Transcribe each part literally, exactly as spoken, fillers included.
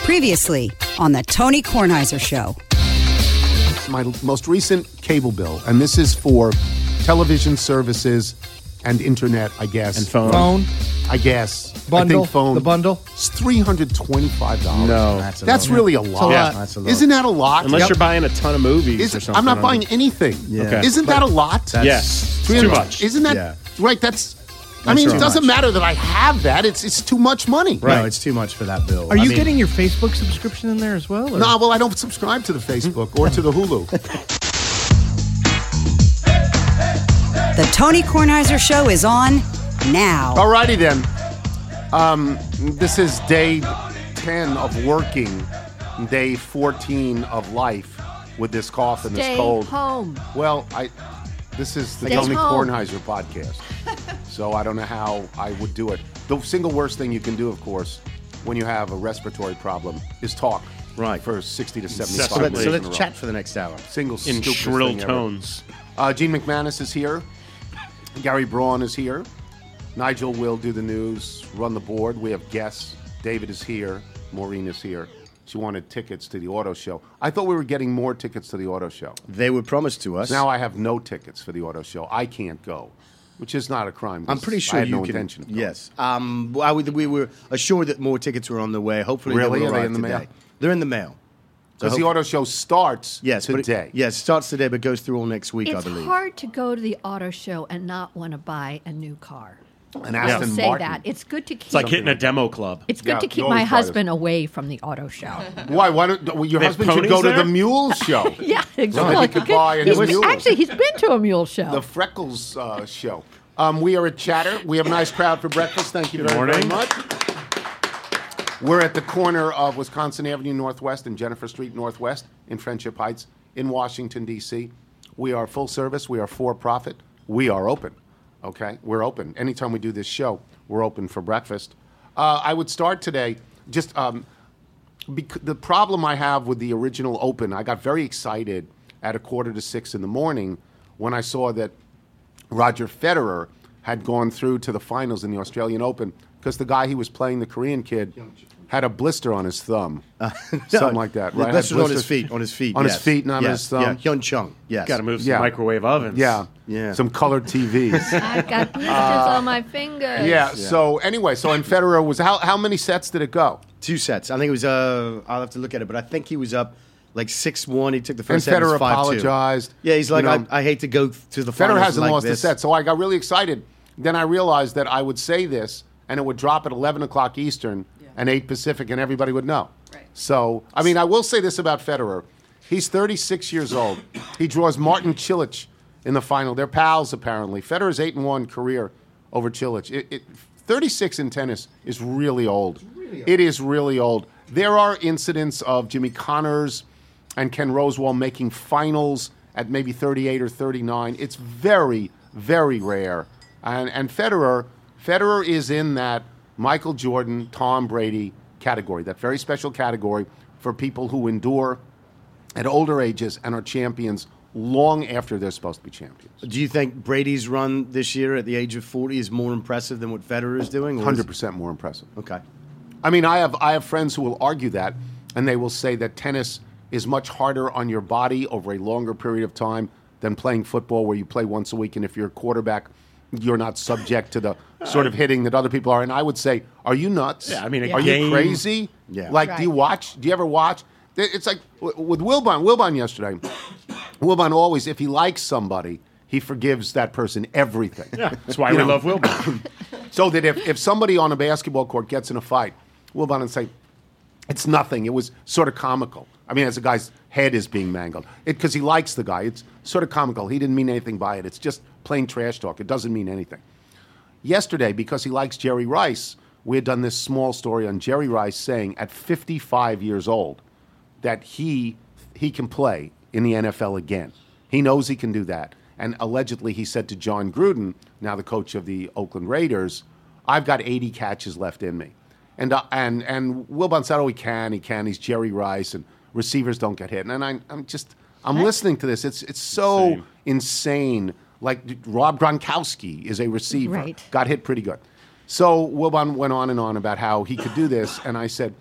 Previously on the Tony Kornheiser Show. My most recent cable bill, and this is for television services and internet, I guess. And phone. Phone. I guess. Bundle. I think phone. The bundle. It's three hundred twenty-five dollars. No. That's, that's really a lot. Yeah. That's a lot. Isn't that a lot? Unless Yep. you're buying a ton of movies Is or it, something. I'm not buying anything. Yeah. Okay. Isn't that a lot? That's- Yes. three Too hundred much. Isn't that Yeah. right? That's. I mean, too it doesn't much. matter that I have that. It's it's too much money. No, it's too much for that bill. Are you I mean, getting your Facebook subscription in there as well? Or? No, well, I don't subscribe to the Facebook or to the Hulu. The Tony Kornheiser Show is on now. Alrighty then. Um, this is day ten of working, day fourteen of life with this cough and this Stay cold. home. Well, I. This is the Stay Tony home. Kornheiser podcast, so I don't know how I would do it. The single worst thing you can do, of course, when you have a respiratory problem, is talk. Right. For sixty to seventy-five So, let, minutes so in let's a row. chat for the next hour. Single in stupidest shrill thing ever. tones. Uh, Gene McManus is here. Gary Braun is here. Nigel will do the news, run the board. We have guests. David is here. Maureen is here. She wanted tickets to the auto show. I thought we were getting more tickets to the auto show. They were promised to us. Now I have no tickets for the auto show. I can't go, which is not a crime. I'm pretty sure I had you no can. intention of going. Yes. Um, well, I would- we were assured that more tickets were on the way. Hopefully, Really? they Are will they arrive in the today. mail? They're in the mail. So Because the hope- auto show starts yes, but it- today. yes, starts today, but goes through all next week, I It's believe. hard to go to the auto show and not want to buy a new car. An I'll Aston say Martin. that. It's good to keep It's like hitting a demo club. It's good Yeah, to you keep always my buy this. husband away from the auto show. Why? Why don't well, your They have husband should ponies go to there? the Mule Show? yeah, So exactly. that he could buy a He's- mule. Actually, he's been to a mule show. The Freckles uh, Show. Um, we are at Chatter. We have a nice crowd for breakfast. Thank you Good very, very morning. much. We're at the corner of Wisconsin Avenue Northwest and Jennifer Street Northwest in Friendship Heights in Washington, D C We are full service. We are for profit. We are open. Okay? We're open. Anytime we do this show, we're open for breakfast. Uh, I would start today just um, bec- the problem I have with the original Open, I got very excited at a quarter to six in the morning when I saw that Roger Federer had gone through to the finals in the Australian Open because the guy he was playing, the Korean kid, had a blister on his thumb. Something like that, The right? blister Had on his blisters- feet. On his feet. On yes. his feet, not on yes. his thumb. Yeah, Hyun Chung. Yes. Got to move some Yeah. microwave ovens. Yeah. Yeah. Some colored T Vs. I've got blisters on my fingers. yeah, so anyway, so in Federer was, how, how many sets did it go? Two sets. I think it was. Uh, I'll have to look at it, but I think he was up like six one. He took the And first set. It was Federer five two. apologized. Yeah, he's like, You know, I, I hate to go to the finals Federer hasn't like lost this. a set, so I got really excited. Then I realized that I would say this, and it would drop at eleven o'clock Eastern and eight Pacific, and everybody would know. Right. So, I mean, I will say this about Federer. He's thirty-six years old. He draws Martin Cilic in the final. They're pals, apparently. Federer's eight and one career over Cilic. It, it, thirty-six in tennis is really old. Really old. It is really old. There are incidents of Jimmy Connors and Ken Rosewall making finals at maybe thirty-eight or thirty-nine. It's very, very rare. And, and Federer, Federer is in that Michael Jordan, Tom Brady category, that very special category for people who endure at older ages and are champions long after they're supposed to be champions. Do you think Brady's run this year at the age of forty is more impressive than what Federer is doing? or is- one hundred percent more impressive. Okay. I mean, I have I have friends who will argue that, and they will say that tennis is much harder on your body over a longer period of time than playing football, where you play once a week, and if you're a quarterback, you're not subject to the sort of hitting that other people are. And I would say, are you nuts? Yeah, I mean, a are game- you crazy? Yeah. Like, do you Right. watch? Do you ever watch? It's like w- with Wilbon. Wilbon yesterday. Wilbon always, if he likes somebody, he forgives that person everything. Yeah, that's why You we know. love Wilbon. So that if, if somebody on a basketball court gets in a fight, Wilbon would say, it's nothing. It was sort of comical. I mean, as a guy's head is being mangled. Because he likes the guy. It's sort of comical. He didn't mean anything by it. It's just plain trash talk. It doesn't mean anything. Yesterday, because he likes Jerry Rice, we had done this small story on Jerry Rice saying at fifty-five years old that he he can play in the N F L again. He knows he can do that. And allegedly he said to John Gruden, now the coach of the Oakland Raiders, I've got eighty catches left in me. And uh, and and Wilbon said, oh, he can, he can. He's Jerry Rice, and receivers don't get hit. And I, I'm just, I'm listening to this. It's it's so Insane. insane. Like Rob Gronkowski is a receiver, Right. got hit pretty good. So Wilbon went on and on about how he could do this, and I said,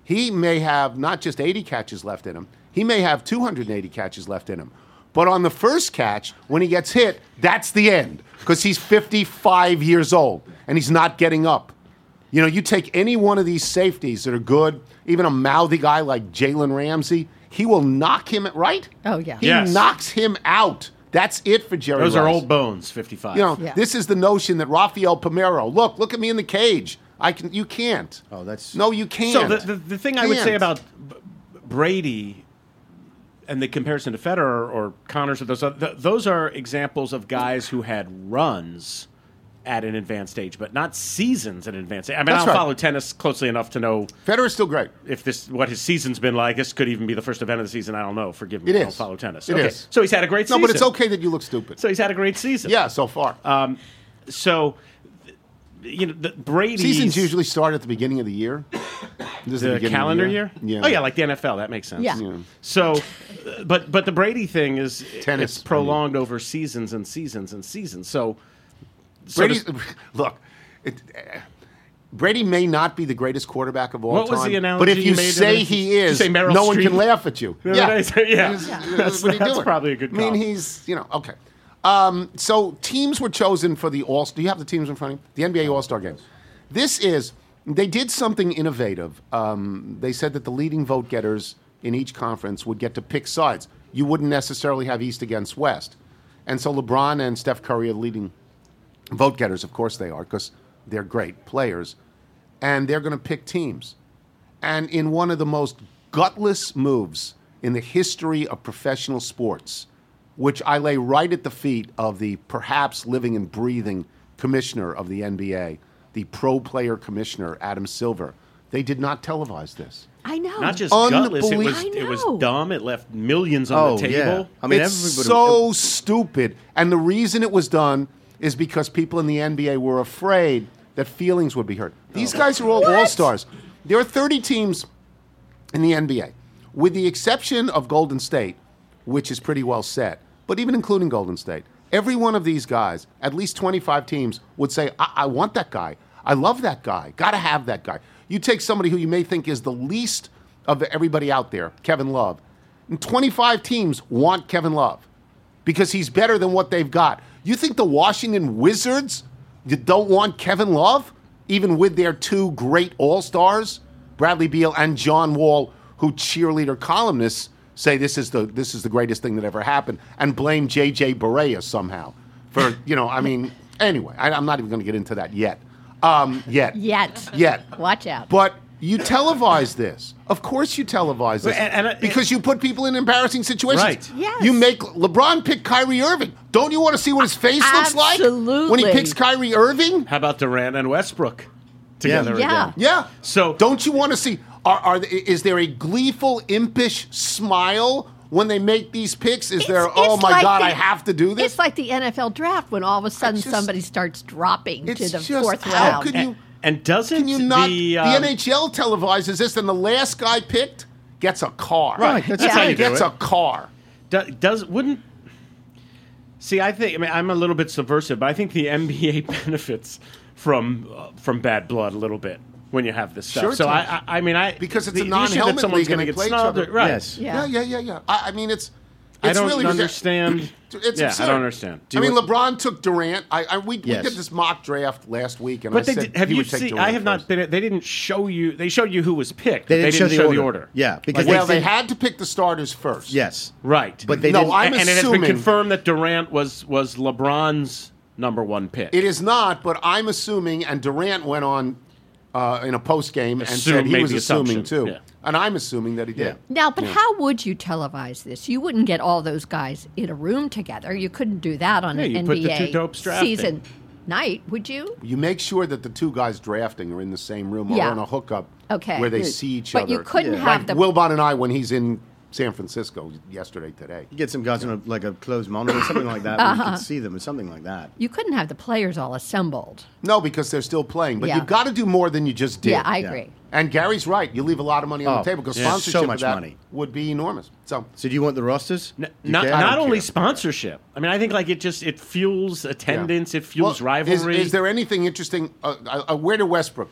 He may have not just eighty catches left in him. He may have two hundred eighty catches left in him. But on the first catch, when he gets hit, that's the end because he's fifty-five years old and he's not getting up. You know, you take any one of these safeties that are good, even a mouthy guy like Jalen Ramsey, he will knock him, right? Oh, yeah. He Yes. knocks him out. That's it for Jerry Those Rice. are old bones, fifty-five. You know, Yeah. this is the notion that Rafael Palmeiro, look, look at me in the cage. I can, you can't. Oh, that's- No, you can't. So the, the, the thing I would say Can't. about B- Brady and the comparison to Federer or Connors, or those, th- those are examples of guys who had runs at an advanced age, but not seasons at an advanced age. I mean, That's I don't right. follow tennis closely enough to know Federer's still great. if this what his season's been like. This could even be the first event of the season. I don't know. Forgive me. It I don't is. follow tennis. It okay. is. So he's had a great No, season. but it's okay that you look stupid. So he's had a great season. Yeah, so far. Um, so, you know, the Brady Seasons usually start at the beginning of the year. This is the beginning of calendar the year? Yeah. Oh yeah, like the N F L. That makes sense. Yeah. Yeah. So, uh, but but the Brady thing is Tennis, it's prolonged over seasons and seasons and seasons. So, so Brady, does- look, it, uh, Brady may not be the greatest quarterback of all What time. was the analogy but if you you made say of it? he Did you is, say Meryl no one can Streep? laugh at you. Yeah, Yeah, what did I say? Yeah. He's- Yeah. uh, That's- what are you that's doing? probably a good I mean, call. he's you know okay. Um, so teams were chosen for the All. Do you have the teams in front of you? The N B A All Star Game. This is they did something innovative. Um, they said that the leading vote getters in each conference would get to pick sides. You wouldn't necessarily have East against West, and so LeBron and Steph Curry are leading vote getters. Of course they are because they're great players, and they're going to pick teams. And in one of the most gutless moves in the history of professional sports, which I lay right at the feet of the perhaps living and breathing commissioner of the N B A, the pro player commissioner, Adam Silver, they did not televise this. I know. not just gutless. It was I it was know. dumb. It left millions on Oh, the yeah. table. I mean, it's everybody. so stupid. And the reason it was done is because people in the N B A were afraid that feelings would be hurt. These guys are all all-stars. There are thirty teams in the N B A, with the exception of Golden State, which is pretty well set. But even including Golden State, every one of these guys, at least twenty-five teams, would say, I, I want that guy. I love that guy. Got to have that guy. You take somebody who you may think is the least of everybody out there, Kevin Love, and twenty-five teams want Kevin Love because he's better than what they've got. You think the Washington Wizards don't want Kevin Love, even with their two great all-stars, Bradley Beal and John Wall, who cheerleader columnists say this is the this is the greatest thing that ever happened, and blame J J Barea somehow for, you know, I mean, anyway, I, I'm not even going to get into that yet. Um, yet. Yet. Yet. Watch out. But you televise this. Of course you televise this. And- and- and- because you put people in embarrassing situations. Right. Yes. You make LeBron pick Kyrie Irving. Don't you want to see what his face looks like when he Absolutely. picks Kyrie Irving? How about Durant and Westbrook together Yeah. again? Yeah. So- don't you want to see? Are, are is there a gleeful, impish smile when they make these picks? Is there? It's- Oh it's my like God, the- I have to do this. It's like the N F L draft when all of a sudden just- somebody starts dropping to It's the just- fourth how round. could And, you? and doesn't Can you not? the, The, um, N H L televises this, and the last guy picked gets a car. Right, that's how you do gets it. a car. do- does wouldn't see? I think I mean I'm a little bit subversive, but I think the N B A benefits from uh, from bad blood a little bit when you have this stuff. Sure it so I, does. I I mean I Because it's the, a the issue non-helmet that someone's league and going they to play get each snubbed, other. right? Yes. Yeah. Yeah, yeah, yeah, yeah. I, I mean, it's. I it's don't really understand. It's yeah, absurd. I don't understand. I mean, LeBron took Durant. I, I we, Yes. we did this mock draft last week, and But I they said did, have he you would take seen? Durant I have not first. been. They didn't show you. They showed you who was picked. They but didn't show the show order. the order. Yeah, because Well, they they did- had to pick the starters first. Yes. Right. But they No, didn't. I'm and, and it has been assuming- confirmed that Durant was was LeBron's number one pick. It is not, but I'm assuming, and Durant went on uh, in a post game and Assume- said he made was the assuming assumption, too, yeah. and I'm assuming that he did. Now, but how would you televise this? You wouldn't get all those guys in a room together. You couldn't do that on Yeah, an you N put B the A two dopes drafting. season night, would you? You make sure that the two guys drafting are in the same room or Yeah. on a hookup Okay. where they Good. see each But other. you couldn't Yeah. have like the Wilbon and I when he's in San Francisco yesterday, today. You get some guys on a, like a closed monitor, something like that, where you can see them, or something like that. you couldn't have the players all assembled. No, because they're still playing. But Yeah. you've got to do more than you just did. Yeah, I Yeah. agree. And Gary's right. You leave a lot of money on Oh, the table because yeah, so sponsorship much of that money. would be enormous. So So do you want the rosters? N- You not care? not I don't only care. sponsorship. I mean, I think like it just it fuels attendance. It fuels Well, rivalry. Is, is there anything interesting? Uh, uh, uh, where did Westbrook go?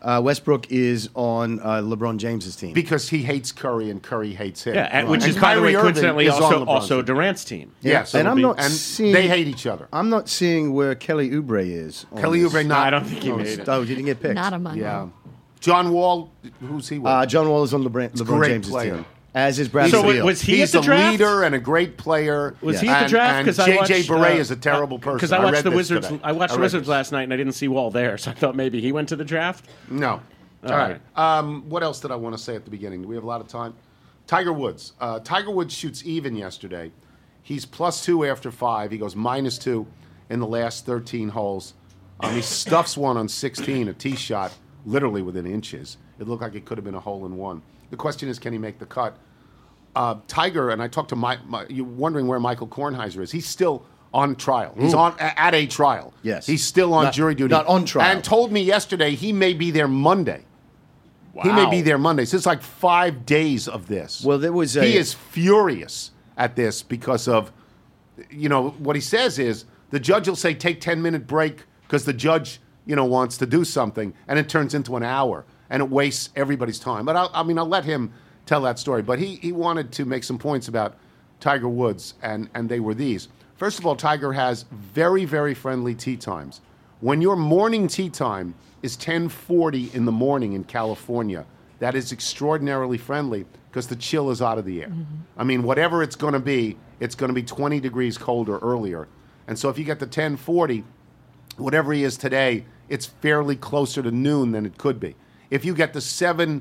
Uh, Westbrook is on uh, LeBron James's team. Because he hates Curry and Curry hates him. Yeah, and, Right. which And is, by the way, Kyrie Irving coincidentally is on also, LeBron's also team. Durant's team. Yes, and I'm not and seeing. they hate each other. I'm not seeing where Kelly Oubre is. on Kelly this. Oubre No, not. I don't think he Oh, made it. oh, he didn't get picked. Not among Yeah. them. John Wall, who's he with? Uh, John Wall is on LeBron, LeBron great James's player. team. As is Bradley So wa- Beal. was he He's at the a draft? leader and a great player. Was Yeah. he at the And- draft? And Because I J J watched, Beret uh, is a terrible person. Because I watched read the this Wizards. today. I watched I the read Wizards this. last night, and I didn't see Wall there, so I thought maybe he went to the draft. No. All All right. Um, what else did I want to say at the beginning? Do we have a lot of time? Tiger Woods. Uh, Tiger Woods shoots even yesterday. He's plus two after five. He goes minus two in the last thirteen holes. Um, he stuffs one on sixteen, a tee shot, literally within inches. It looked like it could have been a hole in one. The question is, can he make the cut? Uh, Tiger, and I talked to my, my, you're wondering where Michael Kornheiser is. He's still on trial. He's on a- at a trial. Yes. He's still on Not- jury duty. not on trial. And told me yesterday he may be there Monday. He may be there Monday. So it's like five days of this. Well, there was a- He is furious at this because of, you know, what he says is the judge will say take ten minute break because the judge, you know, wants to do something, and it turns into an hour and it wastes everybody's time. But I'll, I mean, I'll let him tell that story. But he he wanted to make some points about Tiger Woods, and and they were these. First of all, Tiger has very very friendly tee times. When your morning tee time is ten forty in the morning in California, that is extraordinarily friendly because the chill is out of the air. I mean, whatever it's going to be, it's going to be twenty degrees colder earlier. And so if you get the ten forty, whatever he is today, it's fairly closer to noon than it could be. If you get the seven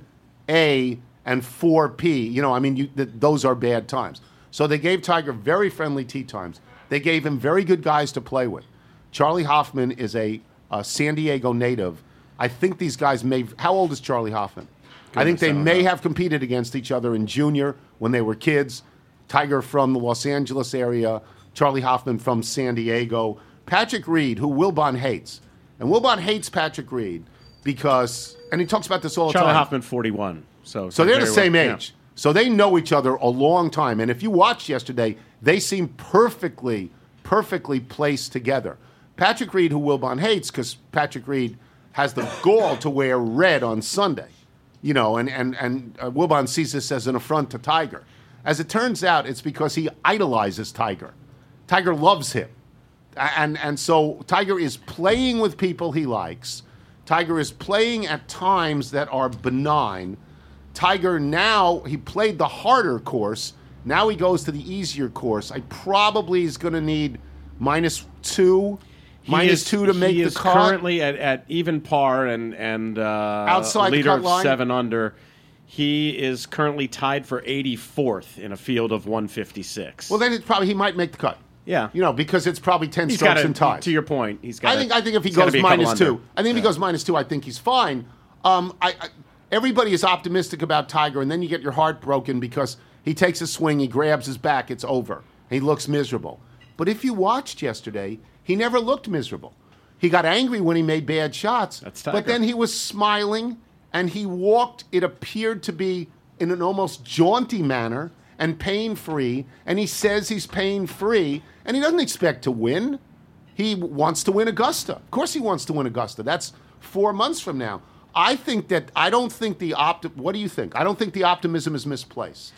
A and four P, you know, I mean, you, th- those are bad times. So they gave Tiger very friendly tee times. They gave him very good guys to play with. Charlie Hoffman is a, a San Diego native. I think these guys may. How old is Charlie Hoffman? I think they may have competed against each other in junior when they were kids. Tiger from the Los Angeles area, Charlie Hoffman from San Diego. Patrick Reed, who Wilbon hates. And Wilbon hates Patrick Reed because, and he talks about this all the Charlie time. Hoffman, forty-one. So, So they're the very same well- yeah. age. So they know each other a long time. And if you watched yesterday, they seem perfectly, perfectly placed together. Patrick Reed, who Wilbon hates, because Patrick Reed has the gall to wear red on Sunday. You know, and, and, and uh, Wilbon sees this as an affront to Tiger. As it turns out, it's because he idolizes Tiger. Tiger loves him. A- And, and so Tiger is playing with people he likes. Tiger is playing at times that are benign. Tiger now, he played the harder course. Now he goes to the easier course. I probably is going to need minus two, He minus is- two to make he the is cut. currently at, at even par and and uh, Outside the leader cut of line? seven under. He is currently tied for eighty-fourth in a field of one fifty-six. Well, then it's probably he might make the cut. Yeah. You know, because it's probably ten he's strokes got and ties. to your point. He's got. I think I think if he he's gotta goes be a couple minus under. two, I think if he goes minus two, I think he's fine. Um, I, I everybody is optimistic about Tiger, and then you get your heart broken because he takes a swing, he grabs his back, it's over. He looks miserable. But if you watched yesterday, he never looked miserable. He got angry when he made bad shots, That's Tiger. but then he was smiling and he walked. It appeared to be in an almost jaunty manner and pain-free. And he says he's pain-free, and he doesn't expect to win. He wants to win Augusta. Of course he wants to win Augusta. That's four months from now. I think that, I don't think the opti- what do you think? I don't think the optimism is misplaced.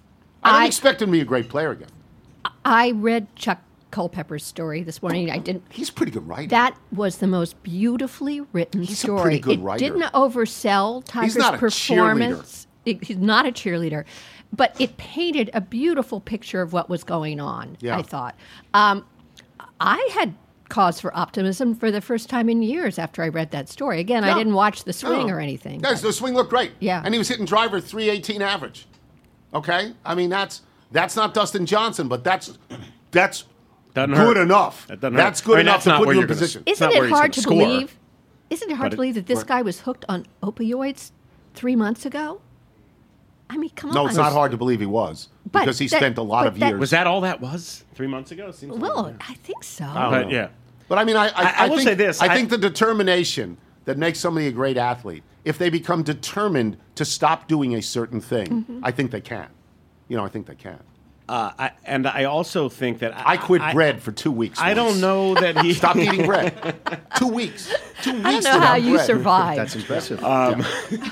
I don't I- expect him to be a great player again. I read Chuck Culpepper's story this morning. I didn't. He's a pretty good writer. That was the most beautifully written He's a story. pretty good it writer. didn't oversell Tiger's not a performance. It- he's not a cheerleader, but it painted a beautiful picture of what was going on. Yeah. I thought. Um, I had cause for optimism for the first time in years after I read that story. Again, Yeah. I didn't watch the swing No. or anything. Yes, but- the swing looked great. Yeah. And he was hitting driver three eighteen average. Okay? I mean, that's that's not Dustin Johnson, but that's that's Doesn't good hurt. enough. That doesn't That's hurt. good I mean, enough that's to not put where you in you're gonna position. s- Isn't not it where he's hard to gonna score. believe? Isn't it hard But to it- believe that this right. guy was hooked on opioids three months ago? I mean, come No, on. it's not hard to believe he was But because he that- spent a lot but of that- years. Was that all that was three months ago? Seems like- Well, I think so. But yeah. But I mean, I, I, I- I will think, say this, I, I- think the determination that makes somebody a great athlete, if they become determined to stop doing a certain thing, Mm-hmm. I think they can. You know, I think they can. Uh, I, and I also think that I, I quit I, bread for two weeks. I once. don't know that he Stopped eating bread. Two weeks. Two weeks. I don't know without how you bread. survived. That's impressive. Um,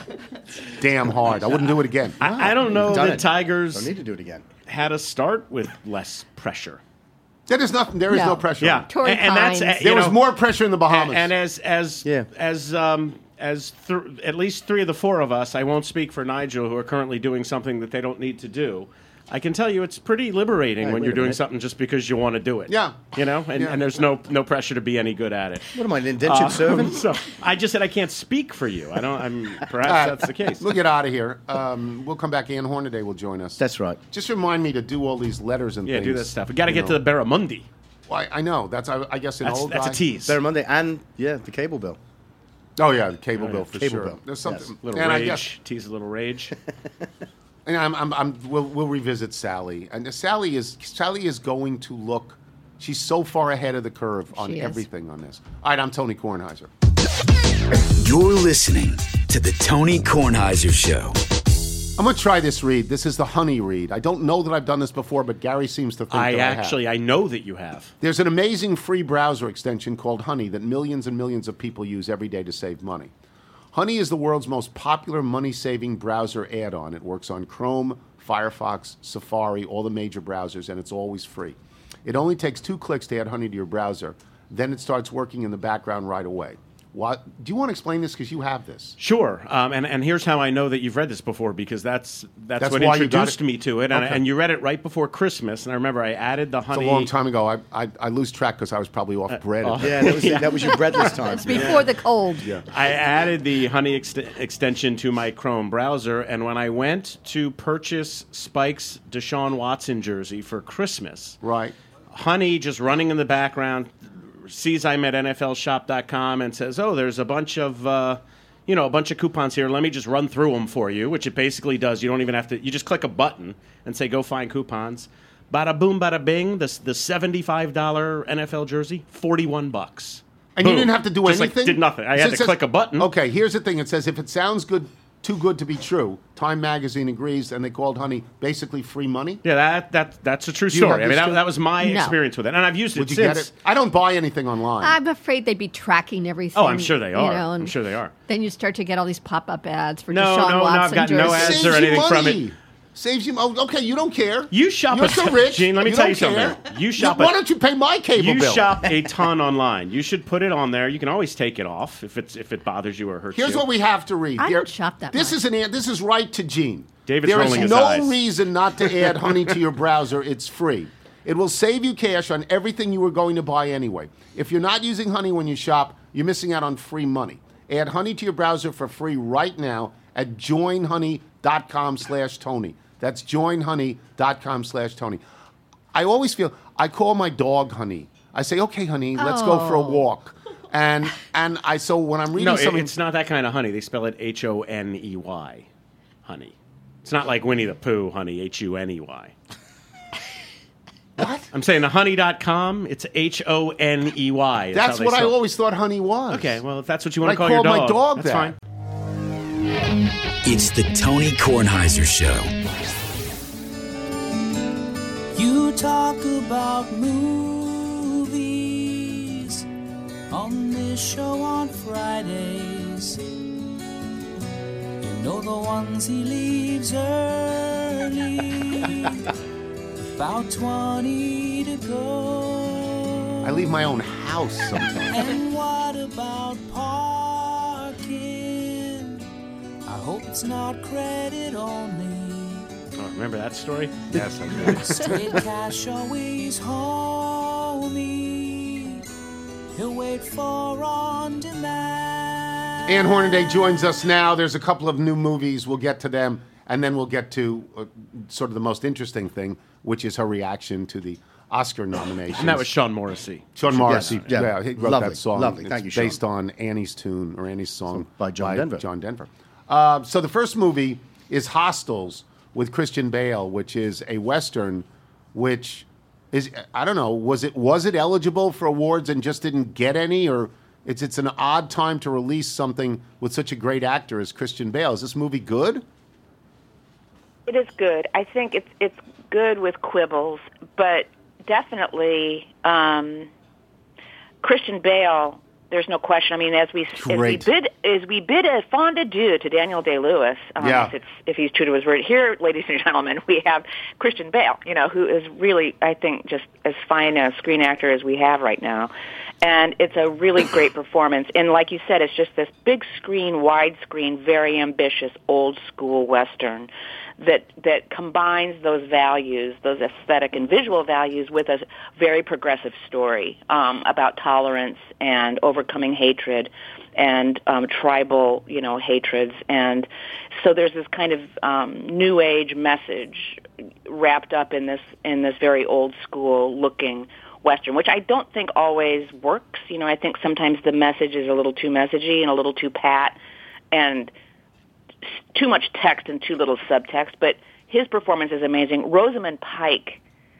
Damn hard. I wouldn't do it again. I, I don't know Done that it. Tigers Don't need to do it again. had to start with less pressure. There is nothing. There is No. no pressure. Yeah, Torrey and, and that's Pines. uh, you There was know, more pressure in the Bahamas. And, and as as Yeah. as um, as th- at least three of the four of us, I won't speak for Nigel, who are currently doing something that they don't need to do. I can tell you, it's pretty liberating Hey, when wait you're a doing minute. something just because you want to do it. Yeah. you know, and, Yeah. and there's no no pressure to be any good at it. What am I, an indentured Uh, servant? So I just said I can't speak for you. I don't. I'm perhaps All right. that's the case. We'll get out of here. Um, we'll come back. Ann Hornaday will join us. That's right. Just remind me to do all these letters and Yeah, things. do that stuff. We got to you get know. to the Barramundi. Well, I, I know. That's I, I guess an That's old that's guy. a tease. Better Monday and, yeah, the cable bill. Oh yeah, the cable bill for Cable sure. bill. There's something. Yes. Little and I rage. guess Tease a little rage. and I'm, I'm, I'm, we'll, we'll revisit Sally. And Sally is Sally is going to look. She's so far ahead of the curve on She is. everything on this. All right, I'm Tony Kornheiser. You're listening to the Tony Kornheiser Show. I'm going to try this read. This is the honey read. I don't know that I've done this before, but Gary seems to think I that I have. actually I know that you have. There's an amazing free browser extension called Honey that millions and millions of people use every day to save money. Honey is the world's most popular money-saving browser add-on. It works on Chrome, Firefox, Safari, all the major browsers, and it's always free. It only takes two clicks to add Honey to your browser. Then it starts working in the background right away. What? Do you want to explain this? Because you have this. Sure, um, and and here's how I know that you've read this before because that's that's, That's what why you got introduced it? me to it, and, Okay. and you read it right before Christmas. And I remember I added the It's honey. a long time ago. I I, I lose track because I was probably off bread. oh. Yeah, that was, that was your breadless time. It's before the cold. I added the honey ex- extension to my Chrome browser, and when I went to purchase Spike's Deshaun Watson jersey for Christmas, Right. Honey just running in the background sees I'm at N F L shop dot com and says, "Oh, there's a bunch of, uh, you know, a bunch of coupons here. Let me just run through them for you," which it basically does. You don't even have to. You just click a button and say, "Go find coupons." Bada boom, bada bing. The the seventy-five dollar N F L jersey, forty-one bucks. And you Boom. didn't have to do Just like anything? did nothing. I So had it to says- click a button. Okay, here's the thing. It says if it sounds good, too good to be true, Time Magazine agrees, and they called Honey basically free money. Yeah, that that that's a true you have story. I mean, this that, too? that was my No. experience with it, and I've used it Would you since. get it? I don't buy anything online. I'm afraid they'd be tracking everything. Oh, I'm sure they you are. know, I'm and sure they are. Then you start to get all these pop-up ads for No, Deshaun no, no, Watson I've got no jerseys. ads Saves or you anything from money. it. Saves you. Oh, okay, you don't care. You shop You're a so ton- rich. Gene, let me you tell don't you something. care. You shop Why a- don't you pay my cable You bill? shop a ton online. You should put it on there. You can always take it off if it's if it bothers you or hurts Here's you. what we have to read. I There- don't shop that This much. is an. an- This is right to Gene. David's There rolling is his no eyes. reason not to add Honey to your browser. It's free. It will save you cash on everything you were going to buy anyway. If you're not using Honey when you shop, you're missing out on free money. Add Honey to your browser for free right now at join honey dot com slash Tony. That's join honey dot com slash Tony. I always feel, I call my dog Honey. I say, okay, Honey, let's go for a Oh. walk. And and I so when I'm reading no, it, something, it's not that kind of honey. They spell it H O N E Y, honey. It's not like Winnie the Pooh, honey, H U N E Y. what? I'm saying the honey dot com, it's H O N E Y. That's how they what I spell it. always thought Honey was. Okay, well, if that's what you want I to call your called dog, my dog that's that. fine. It's the Tony Kornheiser Show. You talk about movies on this show on Fridays. You know the ones he leaves early, about twenty to go. I leave my own house sometimes. And what about parking? I hope it's not credit only. Oh, remember that story? Yes, I do. Straight cash always homie. He'll wait for on demand. Ann Hornaday joins us now. There's a couple of new movies. We'll get to them, and then we'll get to uh, sort of the most interesting thing, which is her reaction to the Oscar nominations. And that was Sean Morrissey. Sean Morrissey. Yes, yeah. yeah, he wrote Lovely, that song. lovely. It's Thank you, Sean. based on Annie's tune or Annie's song by John Denver. John Denver. Uh, so the first movie is Hostiles with Christian Bale, which is a Western, which is, I don't know, was it was it eligible for awards and just didn't get any, or it's it's an odd time to release something with such a great actor as Christian Bale. Is this movie good? It is good. I think it's it's good with quibbles, but definitely um, Christian Bale. There's no question. I mean, as we as we bid as we bid a fond adieu to Daniel Day-Lewis, um, Yeah. if, it's, if he's true to his word, here, ladies and gentlemen, we have Christian Bale. You know, who is really, I think, just as fine a screen actor as we have right now, and it's a really great performance. And like you said, it's just this big screen, widescreen, very ambitious, old school Western that that combines those values, those aesthetic and visual values, with a very progressive story um, about tolerance and overcoming hatred and um, tribal, you know, hatreds. And so there's this kind of um, new age message wrapped up in this in this very old school looking Western, which I don't think always works. You know, I think sometimes the message is a little too messagey and a little too pat and too much text and too little subtext, but his performance is amazing. Rosamund Pike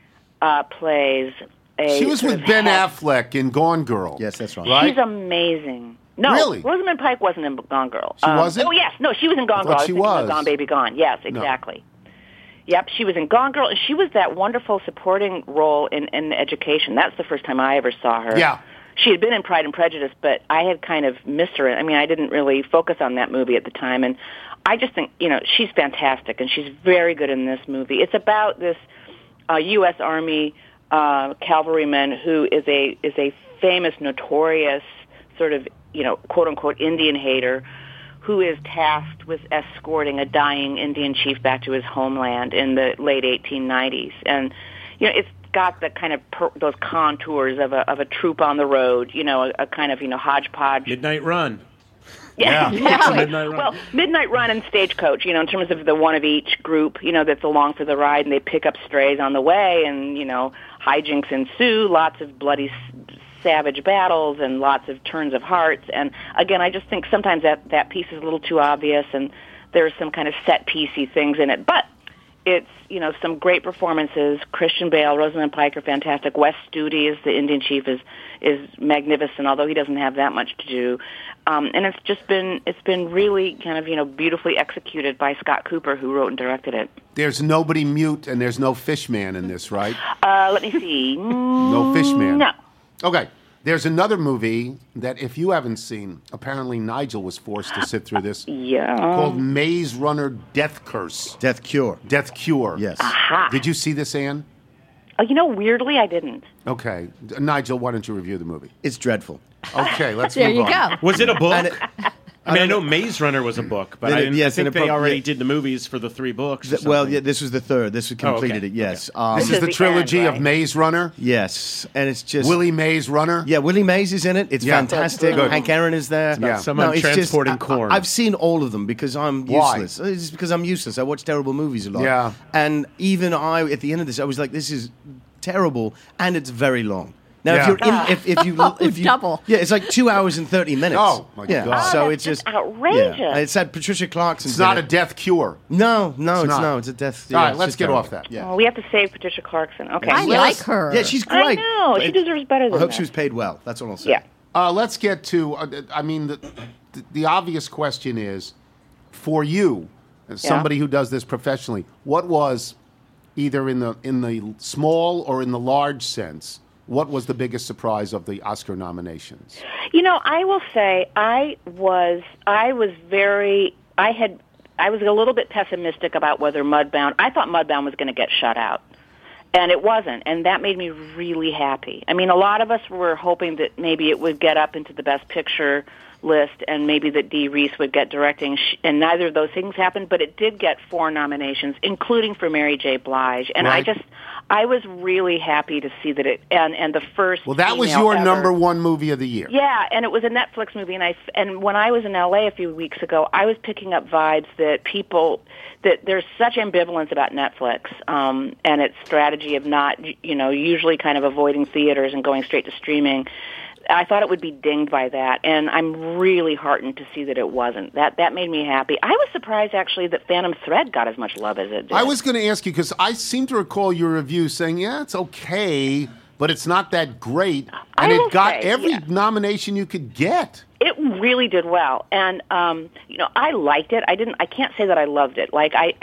uh, plays a... She was sort with of Ben head- Affleck in Gone Girl. Yes, that's right. Right? She's amazing. No, Really? Rosamund Pike wasn't in Gone Girl. She wasn't? Oh, yes. No, she was in Gone I Girl. thought I was she thinking of was. Gone Baby Gone. Yes, exactly. Yep, she was in Gone Girl, and she was that wonderful supporting role in, in Education. That's the first time I ever saw her. Yeah. She had been in Pride and Prejudice, but I had kind of missed her. I mean, I didn't really focus on that movie at the time, and I just think, you know, she's fantastic, and she's very good in this movie. It's about this uh, U S Army uh, cavalryman who is a is a famous, notorious sort of, you know, quote-unquote Indian hater who is tasked with escorting a dying Indian chief back to his homeland in the late eighteen nineties. And, you know, it's got the kind of per, those contours of a of a troop on the road, you know, a, a kind of, you know, hodgepodge. Midnight Run. Yeah, Yeah. exactly. Midnight Run. Well, Midnight Run and Stagecoach, you know, in terms of the one of each group, you know, that's along for the ride, and they pick up strays on the way, and, you know, hijinks ensue, lots of bloody, s- savage battles, and lots of turns of hearts. And, again, I just think sometimes that, that piece is a little too obvious, and there's some kind of set-piecey things in it. But it's, you know, some great performances. Christian Bale, Rosamund Pike are fantastic. Wes Studi as the Indian chief is is magnificent, although he doesn't have that much to do. Um, and it's just been it's been really kind of, you know, beautifully executed by Scott Cooper, who wrote and directed it. There's nobody mute and there's no Fishman in this, right? Uh, let me see. No Fishman. No. Okay. There's another movie that, if you haven't seen, apparently Nigel was forced to sit through this. Yeah. Called Maze Runner Death Curse. Death Cure. Death Cure. Yes. Aha. Did you see this, Ann? Oh, you know, weirdly, I didn't. Okay. D- Nigel, why don't you review the movie? It's dreadful. Okay, let's There move you on. go. Was it a book? And it- I mean, I know Maze Runner was a book, but Then I, it- didn't, yes, I think and it they prob- already yeah. did the movies for the three books. or Th- well, something. yeah, this was the third. This was Oh, okay. completed it. Yes. Um, This This is is the the trilogy end, of right? Maze Runner. yes, and it's just Willie Maze Runner. Yeah, Willie Mays is in it. It's Yeah. fantastic. Good. Hank Aaron is there. about someone it's just- transporting I- corn. I, have seen all of them because I'm Why? useless. It's just because I'm useless. I watch terrible movies a lot. Yeah. And even I, at the end of this, I was like, this is terrible, and it's very long. Now, Yeah. if you're in, if, if you, if you, Double. yeah, it's like two hours and thirty minutes. Oh, my yeah. God. So Oh, it's that's just just outrageous. Yeah. It's had Patricia Clarkson. It's not a death cure. No, no, it's, not. no. It's a death. All yeah, right, it's let's just get terrible. off that. Yeah. Oh, we have to save Patricia Clarkson. Okay. I Yes. like her. Yeah, she's I great. know. She But deserves better than I hope that. she was paid well. That's all I'll say. Yeah. Uh, let's get to. Uh, I mean, the, the the obvious question is, for you, as somebody who does this professionally, what was, either in the in the small or in the large sense, what was the biggest surprise of the Oscar nominations? You know, I will say I was I was very I had I was a little bit pessimistic about whether Mudbound. I thought Mudbound was going to get shut out. And it wasn't, and that made me really happy. I mean, a lot of us were hoping that maybe it would get up into the Best Picture list, and maybe that Dee Reese would get directing, and neither of those things happened, but it did get four nominations, including for Mary J. Blige. And Right. I just, I was really happy to see that it, and, and the first Well, that was female your ever- number one movie of the year. Yeah, and it was a Netflix movie, and I and when I was in L A a few weeks ago, I was picking up vibes that people that there's such ambivalence about Netflix um, and its strategy of not, you know, usually kind of avoiding theaters and going straight to streaming. I thought it would be dinged by that, and I'm really heartened to see that it wasn't. That that made me happy. I was surprised, actually, that Phantom Thread got as much love as it did. I was going to ask you, because I seem to recall your review saying, yeah, it's okay, but it's not that great. And I it will got say, every yeah. nomination you could get. It really did well, and um, you know, I liked it. I didn't. I can't say that I loved it. Like I, I,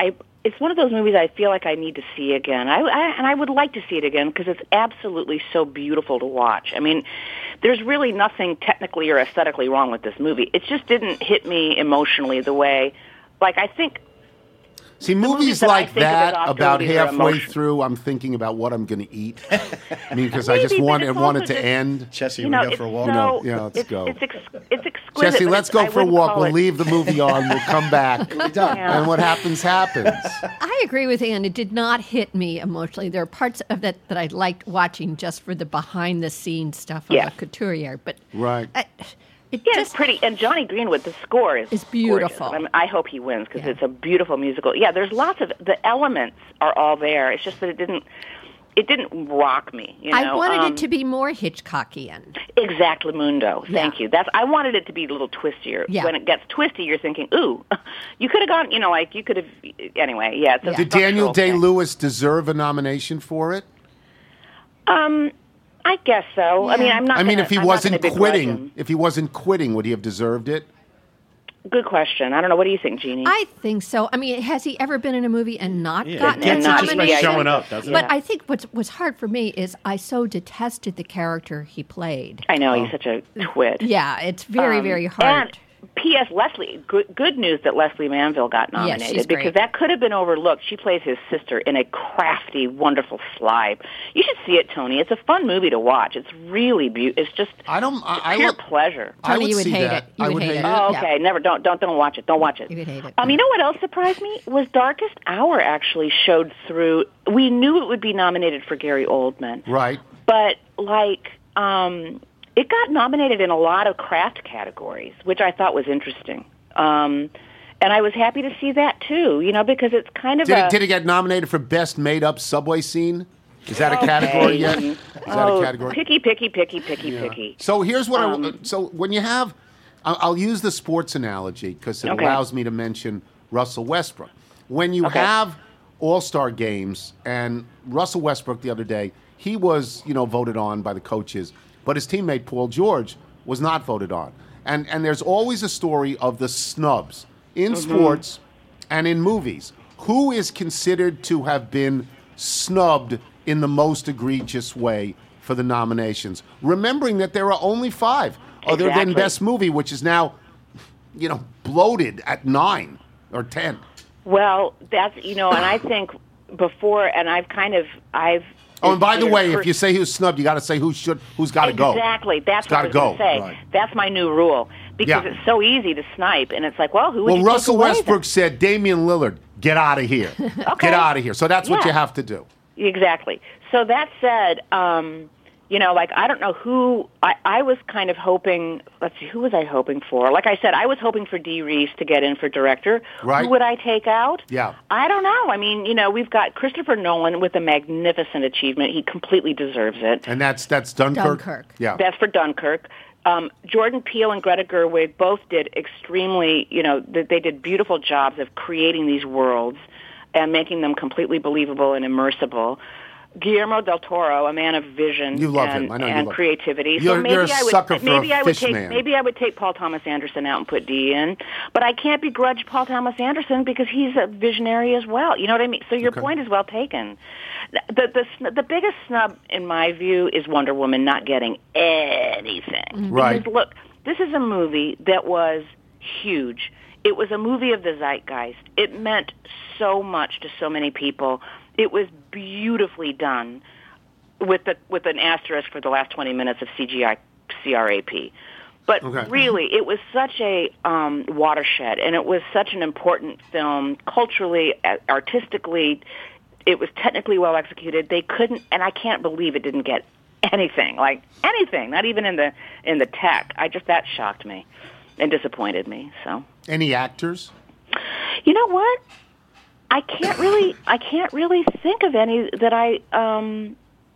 it's one of those movies I feel like I need to see again. I, I and I would like to see it again because it's absolutely so beautiful to watch. I mean, there's really nothing technically or aesthetically wrong with this movie. It just didn't hit me emotionally the way, like I think. See, movies, movies that like I think of that, as Oscar about movies are halfway emotion- through, I'm thinking about what I'm going to eat. I mean, because I just Maybe, but want, it's I want it also to just- end. Jesse, You we know, go it's for a walk. so, Yeah, let's it's, go. It's, ex, it's exquisite. Jesse, but let's it's- go I for a wouldn't walk. call We'll it- leave the movie on. We'll come back. Yeah. And what happens, happens. I agree with Ann. It did not hit me emotionally. There are parts of it that I liked watching just for the behind-the-scenes stuff of Yeah. a couturier. But Right. I, it Yeah, just it's pretty. And Johnny Greenwood, the score is It's beautiful. gorgeous. I, mean, I hope he wins because Yeah. it's a beautiful musical. Yeah, there's lots of the elements are all there. It's just that it didn't. It didn't rock me. You know? I wanted Um, it to be more Hitchcockian. Exactly, Mundo. Thank Yeah. you. That's. I wanted it to be a little twistier. Yeah. When it gets twisty, you're thinking, "Ooh, you could have gone." You know, like you could have. Anyway, yeah. It's a Yeah. Did Daniel structural thing. Day-Lewis deserve a nomination for it? Um, I guess so. I mean, I'm not. I mean, gonna- if he I'm not wasn't gonna begrudge quitting, him. if he wasn't quitting, would he have deserved it? Good question. I don't know. What do you think, Jeannie? I think so. I mean, has he ever been in a movie and not Yeah, gotten it gets a it just by nomination? showing up, doesn't But it? I think what's was hard for me is I so detested the character he played. I know he's such a twit. Yeah, it's very, Um, very hard. And P S. Leslie, good, good news that Leslie Manville got Yes, nominated she's because great. that could have been overlooked. She plays his sister in a crafty, wonderful slide. You should see it, Tony. It's a fun movie to watch. It's really beautiful. It's just I don't. I, I pure would, pleasure. I Tony, would you would see hate that. it. You I would would hate hate it. it. Oh, Yeah. okay. Never. Don't don't don't watch it. Don't watch it. You would hate it. Um, you know what else surprised me was Darkest Hour actually showed through. We knew it would be nominated for Gary Oldman, Right. but like um, it got nominated in a lot of craft categories, which I thought was interesting. Um, and I was happy to see that too, you know, because it's kind of Did a it, did it get nominated for best made-up subway scene? Is that a Okay. category yet? Is that oh, a category? picky, picky, picky, picky, picky. So here's what Um, I. So when you have, I'll, I'll use the sports analogy because it Okay. allows me to mention Russell Westbrook. When you Okay. have All-Star games, and Russell Westbrook the other day, he was you know voted on by the coaches, but his teammate Paul George was not voted on. And and there's always a story of the snubs in Mm-hmm. sports and in movies. Who is considered to have been snubbed in the most egregious way for the nominations? Remembering that there are only five, other than Exactly. Best Movie, which is now, you know, bloated at nine or ten. Well, that's you know, and I think before, and I've kind of I've. Oh, and by the considered way, if pers- you say who's snubbed, you got to say who should, who's got to go. Exactly. That's It's what I gotta was going to go. say. Right. That's my new rule because Yeah. it's so easy to snipe, and it's like, well, who would Well, you take Russell away Westbrook said, Damian Lillard, get out of here. Get out of here. So that's what Yeah. you have to do. then? Exactly. So that said, um, you know, like I don't know who I, I was kind of hoping. Let's see, who was I hoping for? Like I said, I was hoping for Dee Reese to get in for director. Right. Who would I take out? Yeah. I don't know. I mean, you know, we've got Christopher Nolan with a magnificent achievement. He completely deserves it. And that's that's Dunkirk. Dunkirk. Yeah. That's for Dunkirk. Um, Jordan Peele and Greta Gerwig both did extremely, you know, th- they did beautiful jobs of creating these worlds and making them completely believable and immersible. Guillermo del Toro, a man of vision You love and, him. I know you and love him. creativity. You're- so maybe you're a I would, sucker for maybe a I would fish take man. maybe I would take Paul Thomas Anderson out and put Dee in. But I can't begrudge Paul Thomas Anderson because he's a visionary as well. You know what I mean? So your Okay. point is well taken. The, the the the biggest snub in my view is Wonder Woman not getting anything. Right. Because look, this is a movie that was huge. It was a movie of the zeitgeist. It meant so much to so many people. It was beautifully done with the with an asterisk for the last twenty minutes of C G I C R A P. But Okay. really, it was such a um, watershed, and it was such an important film culturally, a- artistically. It was technically well executed. They couldn't, and I can't believe it didn't get anything, like anything, not even in the in the tech. I just that shocked me and disappointed me. So, Any actors? you know what? I can't really, I can't really think of any that I. Um,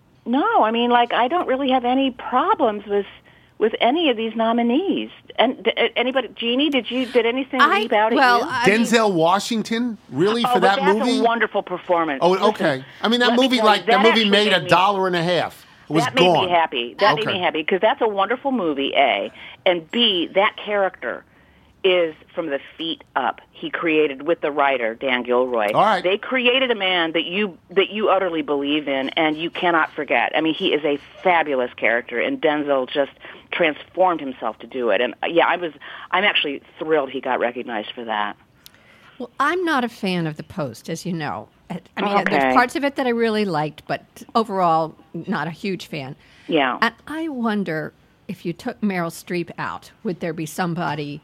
no, I mean, like I don't really have any problems with with any of these nominees. And d- anybody, Jeannie, did you did anything I- leap out well, at you? I mean- Denzel Washington? Really? oh, for but that that's movie? a wonderful performance. Oh, Listen, okay. I mean, that let me movie, tell you, like, that, movie actually made a me- dollar and a half. It was that made gone. me happy. That Okay. made me happy because that's a wonderful movie. A and B, that character is from the feet up. He created with the writer Dan Gilroy. All right. They created a man that you that you utterly believe in and you cannot forget. I mean, he is a fabulous character, and Denzel just transformed himself to do it. And uh, yeah, I was I'm actually thrilled he got recognized for that. Well, I'm not a fan of The Post, as you know. I mean, Okay. there's parts of it that I really liked, but overall, not a huge fan. Yeah. And I wonder if you took Meryl Streep out, would there be somebody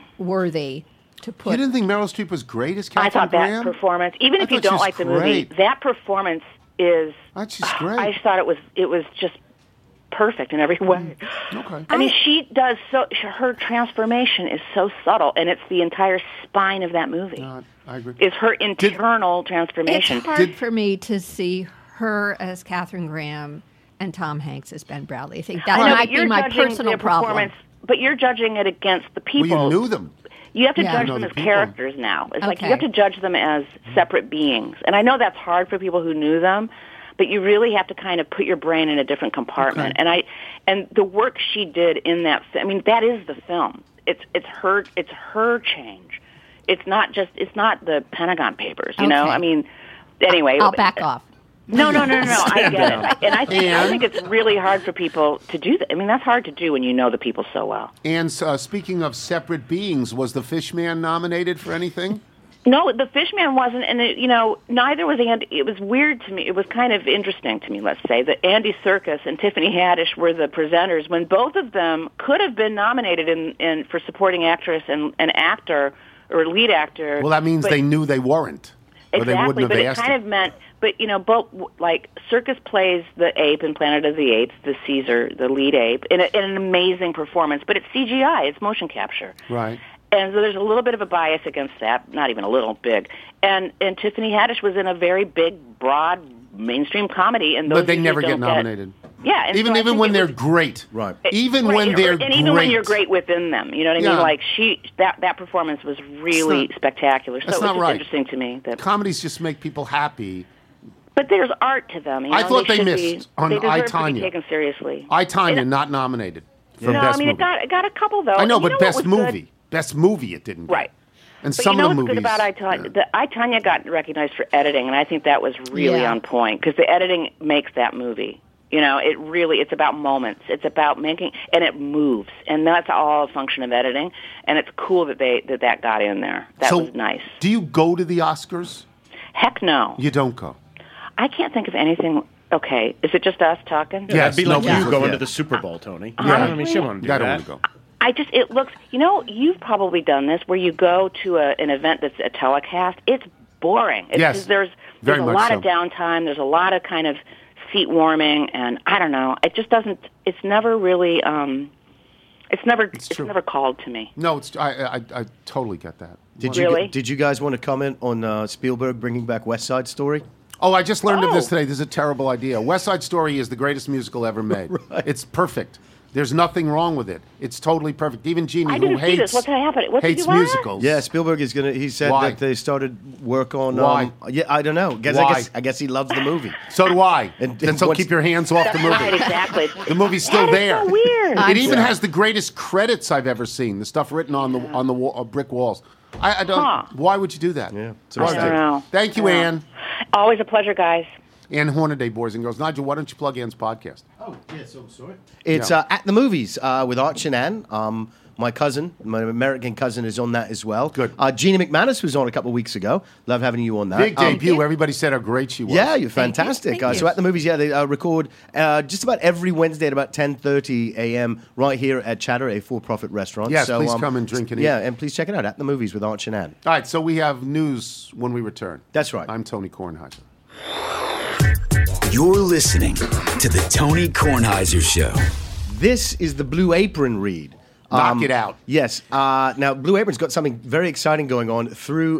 worthy to put? You didn't think Meryl Streep was great as I Catherine thought that Graham? performance, even I if you thought don't she's like the movie, great. that performance is. I thought she's great. I just thought it was it was just perfect in every way. Okay. I mean, she does so. Her transformation is so subtle, and it's the entire spine of that movie. Uh, I agree. Is her internal transformation. It's hard for me to see her as Catherine Graham and Tom Hanks as Ben Bradley. I think that I know, might but you're be my judging personal their problem. performance, But you're judging it against the people. Well, you knew them. You have to Yeah. judge You know them the as people. characters now. It's like you Okay. have to judge them as separate beings. And I know that's hard for people who knew them, but you really have to kind of put your brain in a different compartment. Okay. And I and the work she did in that fi- I mean that is the film. It's it's her it's her change. It's not just it's not the Pentagon Papers, you know? Okay. I mean anyway, I'll back off. No, no, no, no, no. I get down. it. And I think, I And- think it's really hard for people to do that. I mean, that's hard to do when you know the people so well. And uh, speaking of separate beings, was the Fishman nominated for anything? No, the Fishman wasn't, and it, you know, neither was Andy. It was weird to me. It was kind of interesting to me, let's say, that Andy Serkis and Tiffany Haddish were the presenters when both of them could have been nominated in, in for supporting actress and an actor or lead actor. Well, that means but- they knew they weren't. Or Exactly, they wouldn't have but it asked kind it. of meant, but you know, both like Circus plays the ape in Planet of the Apes, the Caesar, the lead ape, in, a, in an amazing performance. But it's C G I, it's motion capture, Right. and so there's a little bit of a bias against that. Not even a little, big. And and Tiffany Haddish was in a very big, broad, mainstream comedy, and those But they usually never get don't nominated. Yeah, and Even so I even think when it they're was- great. Right. Even Right, when or- they're and great. even when you're great within them, you know what I mean? Yeah. Like she, that that performance was really not- spectacular. So that's it was not just right. interesting to me that. Comedies just make people happy. But there's art to them. You know? I thought they should missed be, on they deserve I, to be Tonya. taken seriously. I, Tonya, And- not nominated for no, Best I mean Movie. it got it got a couple though. I know, And you but what Best was Movie. good? Best Movie it didn't get. Right. And But some you know of the what's movies. good about I, Tonya? yeah. The I, Tonya got recognized for editing, and I think that was really Yeah. on point because the editing makes that movie. You know, it really, it's about moments. It's about making, and it moves. And that's all a function of editing. And it's cool that they that, that got in there. That so, was nice. Do you go to the Oscars? Heck no. You don't go. I can't think of anything. Okay, is it just us talking? Yeah. That'd be like nobody you would- going yeah. to the Super Bowl, Tony. Yeah. I mean, she wouldn't do I don't that. want to go. I just, it looks, you know, you've probably done this where you go to a, an event that's a telecast. It's boring. It's Yes, just, there's very there's a much lot so. of downtime. There's a lot of kind of seat warming, and I don't know. It just doesn't. It's never really. Um, it's never. It's, true. never called to me. No, it's I, I I totally get that. Did you Really? did you guys want to comment on uh, Spielberg bringing back West Side Story? Oh, I just learned of this Oh. today. This is a terrible idea. West Side Story is the greatest musical ever made. Right. It's perfect. There's nothing wrong with it. It's totally perfect. Even Jeannie, I who didn't see hates this. What's happening? What did hates you want? musicals. Yeah, Spielberg is gonna. He said Why? that they started work on. Why? Um, yeah, I don't know. Guess, I Why? guess I guess he loves the movie. So do I. And- then and so what's- keep your hands off the movie. Right, exactly. The movie's still That is there. so weird. It even sorry. has the greatest credits I've ever seen. The stuff written on the on the wall, uh, brick walls. I, I don't. Huh. Why would you do that? Yeah, it's a Why I would don't you? know. Thank you, Yeah. Ann. Always a pleasure, guys. Ann Hornaday, boys and girls. Nigel, why don't you plug Ann's podcast? Oh, yeah, so sorry. It's Yeah. uh, At the Movies uh, with Arch and Ann. Um, my cousin, my American cousin, is on that as well. Good. Uh, Gina McManus was on a couple of weeks ago. Love having you on that. Big Um, debut. Everybody said how great she was. Yeah, you're Thank you. fantastic. Thank Uh, you. so At the Movies, yeah, they uh, record uh, just about every Wednesday at about ten thirty a.m. right here at Chatter, a for-profit restaurant. Yes, so, please um, come and drink and eat. Yeah, and please check it out, At the Movies with Arch and Ann. All right, so we have news when we return. That's right. I'm Tony Kornheiser. You're listening to the Tony Kornheiser Show. This is the Blue Apron read. Knock it out. Yes. Uh, now, Blue Apron's got something very exciting going on through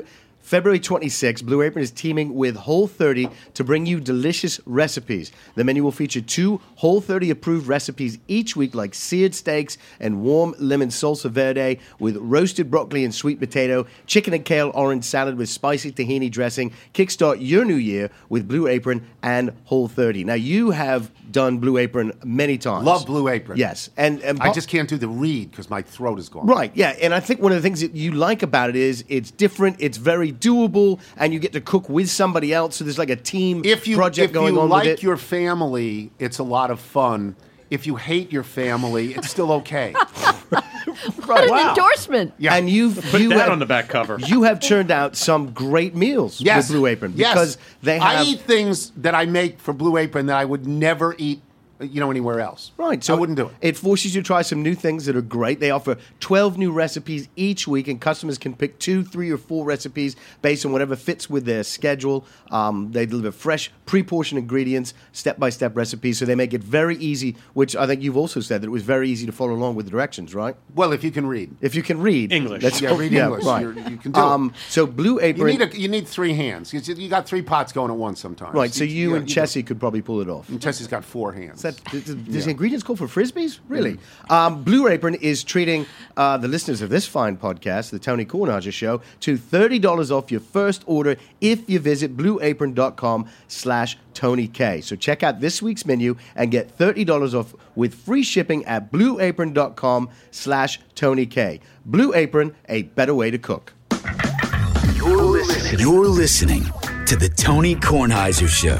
February twenty-sixth, Blue Apron is teaming with Whole thirty to bring you delicious recipes. The menu will feature two Whole thirty approved recipes each week, like seared steaks and warm lemon salsa verde with roasted broccoli and sweet potato, chicken and kale orange salad with spicy tahini dressing. Kickstart your new year with Blue Apron and Whole thirty. Now, you have done Blue Apron many times. Love Blue Apron. Yes. And, and I just can't do the read because my throat is gone. Right, yeah. And I think one of the things that you like about it is it's different, it's very doable, and you get to cook with somebody else, so there's like a team if you, project if going you on like with it. your family, it's a lot of fun. If you hate your family, it's still okay. What an Wow. endorsement. Yeah. And you've Put you that have, on the back cover. You have churned out some great meals Yes. with Blue Apron Yes. because they have I eat things that I make for Blue Apron that I would never eat, you know, anywhere else. Right, so I wouldn't do it. It forces you to try some new things that are great. They offer twelve new recipes each week, and customers can pick two, three, or four recipes based on whatever fits with their schedule. Um, they deliver fresh, pre-portioned ingredients, step-by-step recipes, so they make it very easy, which I think you've also said that it was very easy to follow along with the directions, right? Well, if you can read. If you can read. English. That's Yeah, read English. Right. You're, you can do um, it. So Blue You Apron. need, a, you need three hands. You, you got three pots going at once sometimes. right, so you yeah, and do. Chessie could probably pull it off. And Chessie's got four hands. Is that, does, does the ingredients call for frisbees? Really? Um, Blue Apron is treating uh, the listeners of this fine podcast, the Tony Kornheiser Show, to thirty dollars off your first order if you visit blueapron.com slash Tony K. So check out this week's menu and get thirty dollars off with free shipping at blueapron.com slash Tony K. Blue Apron, a better way to cook. You're listening. You're listening to the Tony Kornheiser Show.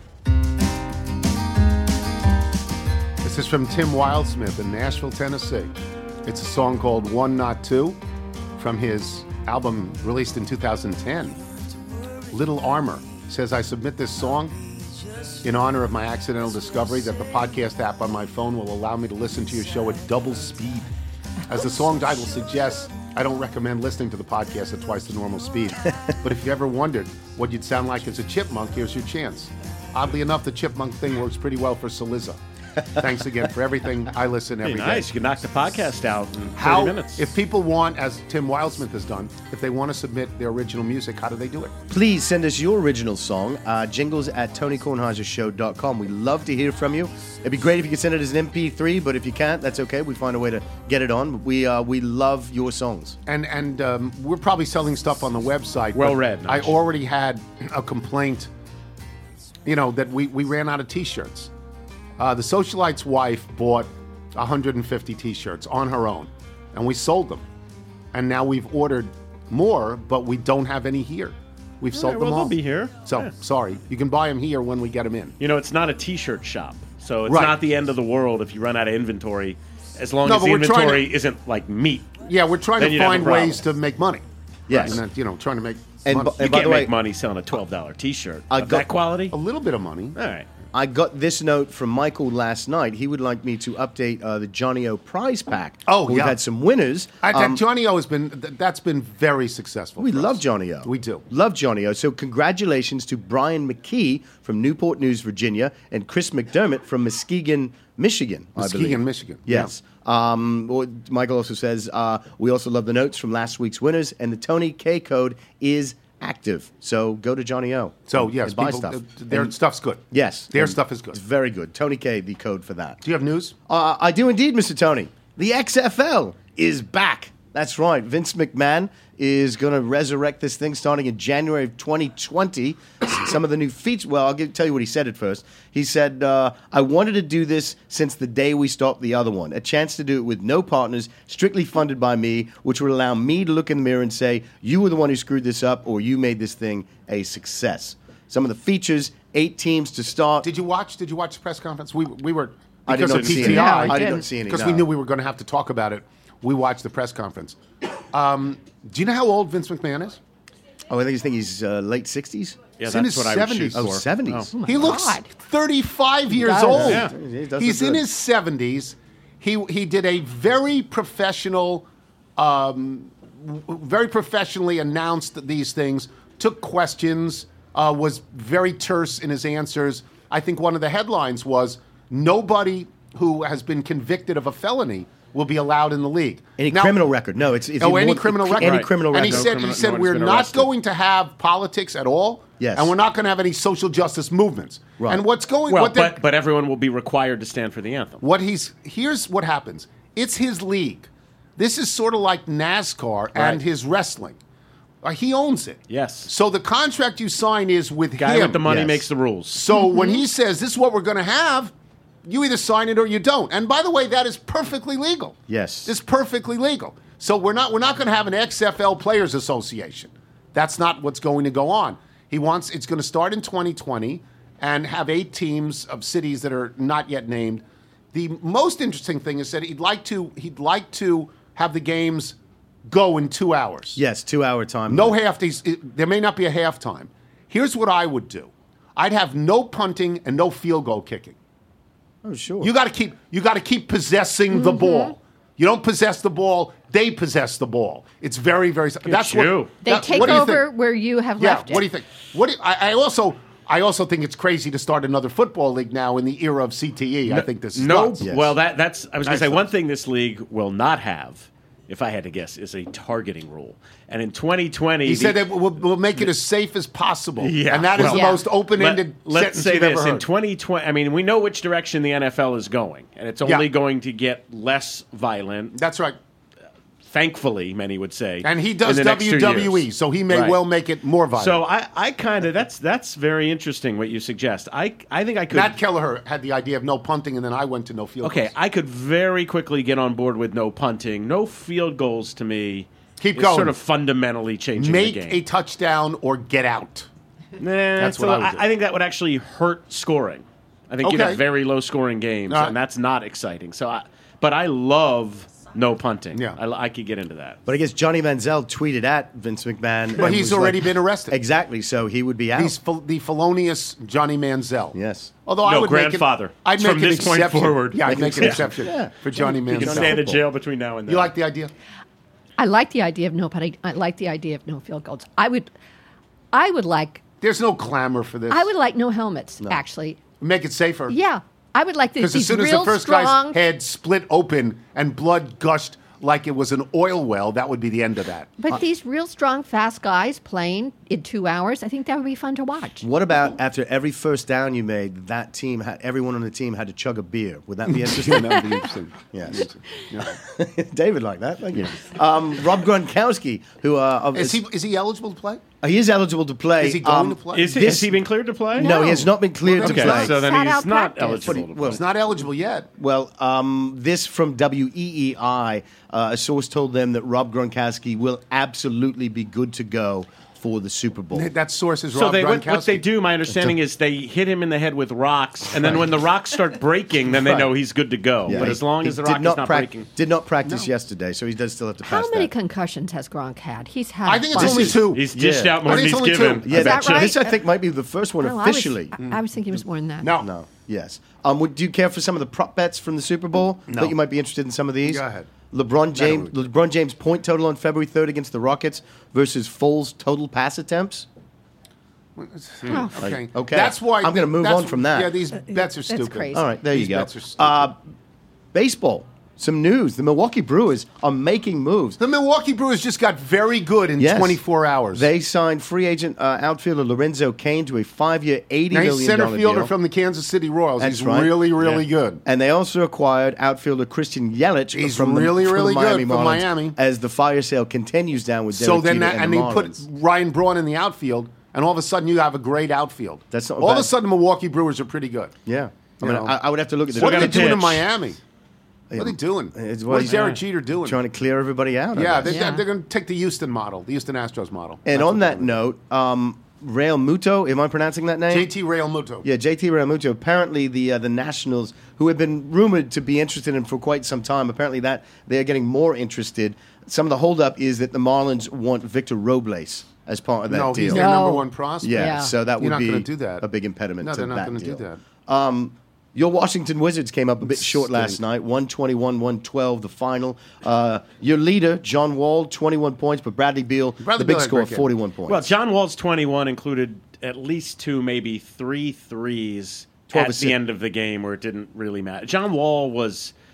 This is from Tim Wildsmith in Nashville, Tennessee. It's a song called One Not Two from his album released in two thousand ten. Little Armor says, I submit this song in honor of my accidental discovery that the podcast app on my phone will allow me to listen to your show at double speed. As the song title suggests, I don't recommend listening to the podcast at twice the normal speed. But if you ever wondered what you'd sound like as a chipmunk, here's your chance. Oddly enough, the chipmunk thing works pretty well for Saliza. Thanks again for everything. I listen every Hey, day. nice. You can knock the podcast out in thirty How, minutes. if people want, as Tim Wildsmith has done, if they want to submit their original music, how do they do it? Please send us your original song, uh, jingles at tony kornheiser show dot com. We love to hear from you. It'd be great if you could send it as an M P three, but if you can't, that's okay. We find a way to get it on. We uh, we love your songs. And and um, we're probably selling stuff on the website. Well but read, I nice. already had a complaint, you know, that we, we ran out of T-shirts. Uh, the socialite's wife bought one hundred fifty T-shirts on her own, and we sold them. And now we've ordered more, but we don't have any here. We've All sold right, them well, all. they'll be here. So, Yeah. sorry. You can buy them here when we get them in. You know, it's not a T-shirt shop, so it's Right. not the end of the world if you run out of inventory, as long No, as but the we're trying inventory to- isn't like meat. Yeah, we're trying Then to you'd have a find problem. ways to make money. Yes. And, uh, you know, trying to make And money. bu- You and by can't the way, make money selling a twelve dollars T-shirt I of got- that quality. a little bit of money. All right. I got this note from Michael last night. He would like me to update uh, the Johnny O prize pack. Oh, We've yeah. had some winners. I, Um, Johnny O has been th- that's been very successful. We for love us. Johnny O. We do. Love Johnny O. So congratulations to Brian McKee from Newport News, Virginia, and Chris McDermott from Muskegon, Michigan. I Muskegon, believe. Michigan. Yes. Um, well, Michael also says, uh, we also love the notes from last week's winners, and the Tony K code is active. So go to Johnny O. So and- yes, and buy people, stuff. th- their And- stuff's good. Yes. their and stuff is good. It's very good. Tony K, the code for that. Do you have news? Uh, I do indeed, Mister Tony. The X F L is back. That's right. Vince McMahon is going to resurrect this thing starting in January of twenty twenty. Some of the new features. Well, I'll give, tell you what he said at first. He said, uh, I wanted to do this since the day we stopped the other one. A chance to do it with no partners, strictly funded by me, which would allow me to look in the mirror and say, you were the one who screwed this up, or you made this thing a success. Some of the features, eight teams to start. Did you watch? Did you watch the press conference? We we were I did because not of see P any. T I. No, I I did didn't. not see any. Because no. we knew we were going to have to talk about it. We watched the press conference. Um, do you know how old Vince McMahon is? Oh, I think he's, think he's uh, late sixties. Yeah, He's in that's his what I would shoot seventies. Oh, for. seventies. Oh, my He looks God. thirty-five years does. old. Yeah. He does He's look in good. his seventies. He he did a very professional, um, w- very professionally announced these things. Took questions. Uh, was very terse in his answers. I think one of the headlines was nobody who has been convicted of a felony will be allowed in the league. Any Now- criminal record? No, it's, it's Oh, more- any criminal record. Any criminal And record. he No said, criminal- he said no one's we're been not arrested." going to have politics at all. Yes. And we're not going to have any social justice movements. Right. And what's going? Well, what they're- but but everyone will be required to stand for the anthem. what he's here's what happens. It's his league. This is sort of like NASCAR and Right. his wrestling. Uh, he owns it. Yes. So the contract you sign is with Guy him. with the money Yes. makes the rules. So when he says this is what we're going to have, you either sign it or you don't. And by the way, that is perfectly legal. Yes. It's perfectly legal. So we're not we're not going to have an X F L Players Association. That's not what's going to go on. He wants it's going to start in twenty twenty and have eight teams of cities that are not yet named. The most interesting thing is that he'd like to he'd like to have the games go in two hours. Yes, two-hour time. No limit. half days. It- There may not be a halftime. Here's what I would do. I'd have no punting and no field goal kicking. Oh, sure. You got to keep you got to keep possessing the ball. You don't possess the ball; they possess the ball. It's very, very. That's you. what They that- take what do you over think? where you have Yeah. left it. What do you think? What do you- I, I also I also think it's crazy to start another football league now in the era of C T E. I think this is No, nuts. Yes. well, that that's I was going to That's say one nuts. thing this league will not have, if I had to guess, is a targeting rule. And in twenty twenty, He the- said that we'll, we'll make it as safe as possible. Yeah, and that is well- the Yeah. most open-ended Let, sentence us say you've this ever heard. in twenty twenty. I mean, we know which direction the N F L is going, and it's only Yeah. going to get less violent. That's right. Thankfully, many would say, And he does in the next two W W E, years. so he may Right. well make it more violent. So I, I kind of that's that's very interesting what you suggest. I I think I could. Matt Kelleher had the idea of no punting, and then I went to no field Okay, goals. I could very quickly get on board with no punting, no field goals. To me, Keep is going. Sort of fundamentally changing Make the game. a touchdown or get out. Nah, That's so what I would do. I think that would actually hurt scoring. I think you'd Okay. have very low scoring games, All right. and that's not exciting. So, I, but I love no punting. Yeah. I, I could get into that. But I guess Johnny Manziel tweeted at Vince McMahon. But and he's was already like- been arrested. Exactly, so he would be out. He's fel- the felonious Johnny Manziel. Yes. Although I No, would grandfather. Make it, I'd From make an this point exception. forward. Yeah, I'd Make make an an exception. exception Yeah. for Johnny You can Manziel. stand in football. jail between now and then. You like the idea? I like the idea of no punting. I like the idea of no field goals. I would, I would like, There's no clamor for this. I would like no helmets. Actually, Make it safer. yeah, I would like the, Because as these soon as real the first strong. guy's head split open and blood gushed like it was an oil well, that would be the end of that. But these real strong, fast guys playing in two hours, I think that would be fun to watch. What about after every first down you made, that team, had, everyone on the team had to chug a beer? Would that be interesting? That would be interesting. Yes. Yeah. David liked that. Thank you. Um, Rob Gronkowski, who uh, of- Is he is he eligible to play? uh, he is eligible to play. Is he going Um, to play? Is he, This- has he been cleared to play? No, he has not been cleared Well, to Okay, play. so then Sat he's out not practice. eligible But he- to play. well, He's not eligible yet. Well, um, this from W E E I, uh, a source told them that Rob Gronkowski will absolutely be good to go for the Super Bowl. That source is So Rob they, what, Gronkowski. what they do, my understanding is they hit him in the head with rocks, and then when the rocks start breaking, then they Right. know he's good to go. Yeah, But he- as long he as the did rock is not prac- breaking, Did not practice yesterday, so he does still have to pass How many that. concussions has Gronk had? He's had. I think a it's bunch. only two. he's dished Yeah. out more I than think he's it's only given. two. Yeah, Is that that- right? this I think might be the first one No, I was- officially. I was thinking it was more than that. No. No, yes. Um, would, do you care for some of the prop bets from the Super Bowl? No. Think you might be interested in some of these? Go ahead. LeBron James, really. LeBron James point total on February third against the Rockets versus Foles total pass attempts. Oh, Okay. Okay. That's why I'm gonna move that's- on from that. Yeah, these bets are stupid. crazy. All right, there These you go. bets are stupid. Uh, baseball. Some news. The Milwaukee Brewers are making moves. The Milwaukee Brewers just got very good in Yes. twenty-four hours. They signed free agent uh, outfielder Lorenzo Cain to a five-year, eighty now million he's center dollar fielder deal. from the Kansas City Royals. That's he's right. really, really Yeah. good. And they also acquired outfielder Christian Yelich He's from the, really, from the really good Miami for Marlins Miami. as the fire sale continues down with So Derek then, Jeter that, and, and the they put Marlins. Ryan Braun in the outfield, and all of a sudden you have a great outfield. That's not all of bad. a sudden, the Milwaukee Brewers are pretty good. Yeah. I You mean, know. I, I would have to look at the What are they gotta doing in pitch. Miami? What are they doing? It's what is he's- Derek Jeter doing? Trying to clear everybody out. I yeah, guess. they, Yeah. they're going to take the Houston model, the Houston Astros model. And That's on what that they're note, um, Real Muto, am I pronouncing that name? doing. J T Realmuto. Yeah, J T Realmuto. Apparently, the uh, the Nationals, who have been rumored to be interested in for quite some time, apparently that they are getting more interested. Some of the holdup is that the Marlins want Victor Robles as part of that No, deal. he's their No. number one prospect. Yeah, Yeah. so that You're would not be gonna do that. a big impediment No, to they're not that going to deal. do that. Um, your Washington Wizards came up a bit short last Stink. night, one twenty-one one twelve, the final. Uh, your leader, John Wall, twenty-one points, but Bradley Beal, Bradley the big Beal had a score, great game. forty-one points. Well, John Wall's twenty-one included at least two, maybe three threes twelve at assists. the end of the game where it didn't really matter. John Wall was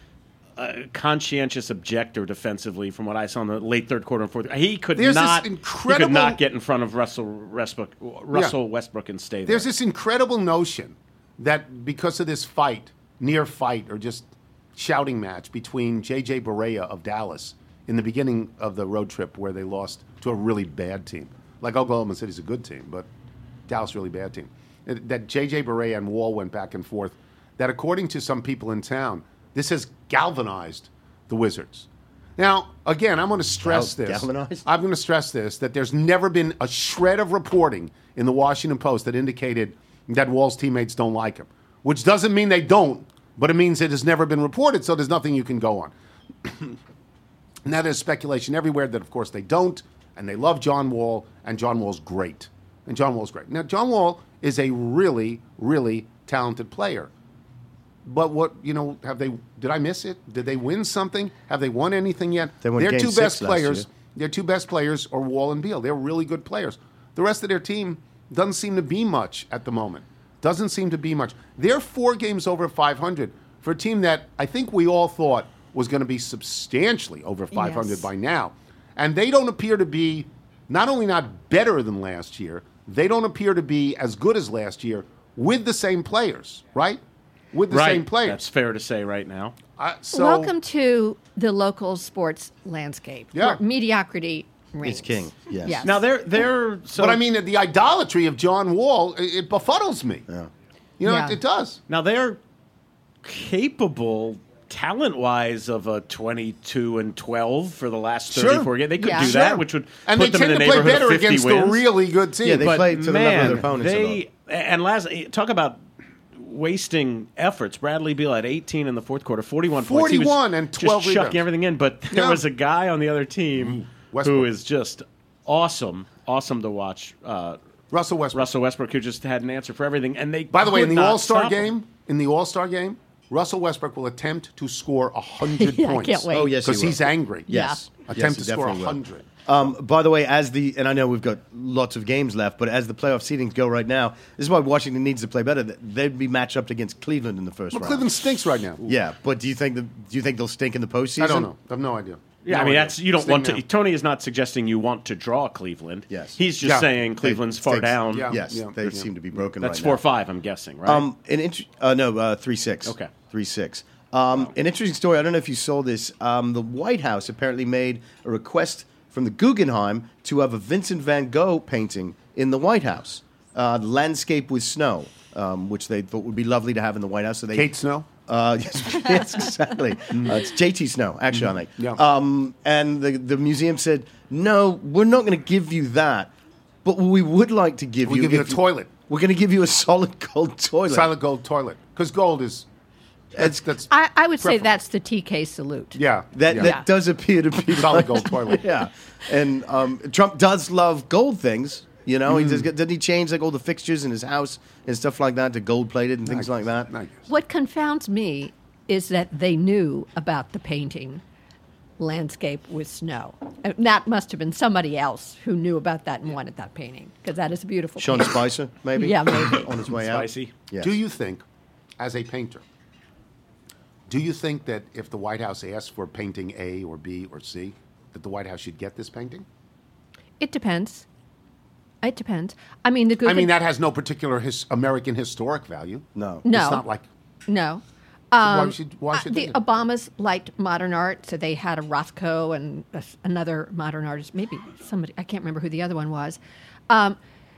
a conscientious objector defensively from what I saw in the late third quarter and fourth. He could There's not. this incredible, he could not get in front of Russell Westbrook, Russell yeah. Westbrook and stay there. There's this incredible notion that because of this fight, near fight, or just shouting match between J J Barea of Dallas in the beginning of the road trip where they lost to a really bad team. Like Oklahoma City's a good team, but Dallas really bad team. That J J Barea and Wall went back and forth. That according to some people in town, this has galvanized the Wizards. Now, again, I'm going to stress Gal- this. Galvanized? I'm going to stress this, that there's never been a shred of reporting in the Washington Post that indicated that Wall's teammates don't like him, which doesn't mean they don't, but it means it has never been reported, so there's nothing you can go on. Now there's speculation everywhere that, of course, they don't, and they love John Wall, and John Wall's great. And John Wall's great. Now, John Wall is a really, really talented player. But what, you know, have they, did I miss it? Did they win something? Have they won anything yet? They won their game two six best last players, year. their two best players are Wall and Beal. They're really good players. The rest of their team doesn't seem to be much at the moment. Doesn't seem to be much. They're four games over five hundred for a team that I think we all thought was going to be substantially over five hundred Yes. by now. And they don't appear to be not only not better than last year, they don't appear to be as good as last year with the same players, right? With the right. same players. That's fair to say right now. Uh, so, Welcome to the local sports landscape. Yeah. Where mediocrity reigns. It's king, yes. yes. Now they're they're. So but I mean, the idolatry of John Wall, it, it befuddles me. Yeah. You know, Yeah. it, it does. now they're capable, talent-wise, of a twenty-two and twelve for the last Sure. thirty-four games. They could Yeah. do that, Sure. which would And put they them in tend the to play neighborhood better of fifty against wins. a really good team. Yeah, they But play to the level of man, their opponents a They and last talk about wasting efforts. Bradley Beal had eighteen in the fourth quarter, forty-one points. He was forty-one and twelve just chucking rebounds. everything in. But there Yeah. was a guy on the other team Westbrook. who is just awesome, awesome to watch. Uh, Russell Westbrook. Russell Westbrook, who just had an answer for everything, and they. By the way, in could the not All-Star stop him. game, in the All-Star game, Russell Westbrook will attempt to score one hundred Yeah, I points. can't wait. Oh, yes, he Because will. he's angry. Yes. Yeah. Attempt Yes, to he score definitely will. one hundred. Um, by the way, as the and I know we've got lots of games left, but as the playoff seedings go right now, this is why Washington needs to play better. They'd be matched up against Cleveland in the first Well, round. Cleveland stinks right now. Yeah, but do you think the, do you think they'll stink in the postseason? I don't know. I have no idea. Yeah, No I mean idea. that's you don't Sting want to. now. Tony is not suggesting you want to draw Cleveland. Yes. he's just Yeah. saying Cleveland's They- far they- down. Yeah. Yes, Yeah. they Yeah. seem to be broken. That's right four now. five. I'm guessing, right? Um, an int- uh, no, uh, three six. Okay. three six. Um, An interesting story. I don't know if you saw this. Um, the White House apparently made a request from the Guggenheim to have a Vincent Van Gogh painting in the White House, uh, landscape with snow, um, which they thought would be lovely to have in the White House. So they, Kate Snow? Uh, yes, yes, exactly. Uh, it's J T Snow, actually, I think. Yeah. Um, and the, the museum said, no, we're not going to give you that, but we would like to give We you... give you a if toilet. We're going to give you a solid gold toilet. Solid gold toilet. Because gold is. That's, that's I, I would say preferable. that's the T K salute. Yeah. That yeah. that does appear to be Solid like- gold toilet. Yeah, and um, Trump does love gold things. You know, Mm. he does. Doesn't he change like all the fixtures in his house and stuff like that to gold plated and things like that? I guess. What confounds me is that they knew about the painting landscape with snow. Uh, That must have been somebody else who knew about that and wanted that painting because that is a beautiful Sean painting. Spicer, maybe. Yeah, maybe. on his way out. Spicy. Yes. Do you think, as a painter, do you think that if the White House asked for painting A or B or C, that the White House should get this painting? It depends. It depends. I mean, the Guggen- I mean, that has no particular his, American historic value. No. No. It's not like. No. why should, why Uh, should the they? do it? Obamas liked modern art, so they had a Rothko and a, another modern artist, maybe somebody, I can't remember who the other one was. Um,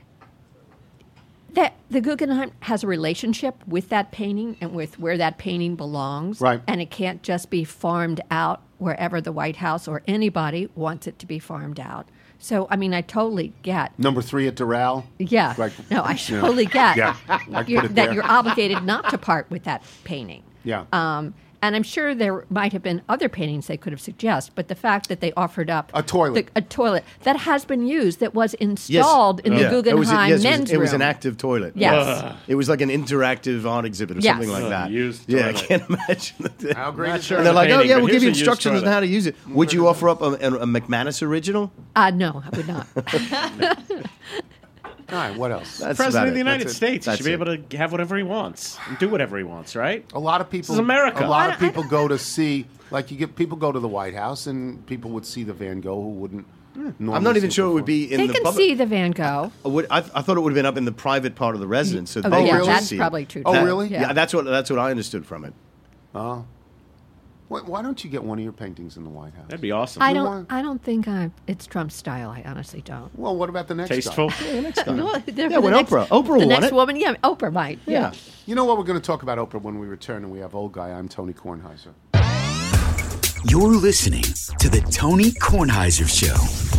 that the Guggenheim has a relationship with that painting and with where that painting belongs. Right. And it can't just be farmed out wherever the White House or anybody wants it to be farmed out. So, I mean, I totally get. Number three at Doral. Yeah. Like- no, I Yeah. totally get Yeah. Like you're- put it that there. you're obligated not to part with that painting. Yeah. Um, and I'm sure there might have been other paintings they could have suggested, but the fact that they offered up A toilet. the, a toilet that has been used, that was installed in the Yeah. Guggenheim it was, yes, men's it was, it was room. an active toilet. Yes. Ugh. It was like an interactive art exhibit or Yes. something like Ugh, that. used yeah, I toilet. can't imagine. that. How great Not is sure. And that? they're like, oh, painting, yeah, but we'll give here's you a used instructions on toilet. how to use it. Would you offer up a, a, a McManus original? Uh, no, I would not. All right, what else? That's President about of the it. United That's it. States. He That's should be it. able to have whatever he wants and do whatever he wants, right? A lot of people. This is America. A lot I of don't- people go to see, like you get people go to the White House, and people would see the Van Gogh who wouldn't. I'm not even sure it would be in They the can public. see the Van Gogh. I, would, I, I thought it would have been up in the private part of the residence. So Oh, they yeah, could just that's see it. probably true, Oh, too. really? Yeah. that's what that's what I understood from it. Oh. Why, why don't you get one of your paintings in the White House? That'd be awesome. I You don't. want- I don't think I. It's Trump's style. I honestly don't. Well, what about the next Tasteful. guy? No, the- Yeah, the when next- Oprah- Oprah will the want next it. woman. Yeah, Oprah might. Yeah. You know what? We're going to talk about Oprah when we return, and we have Old Guy. I'm Tony Kornheiser. You're listening to the Tony Kornheiser Show.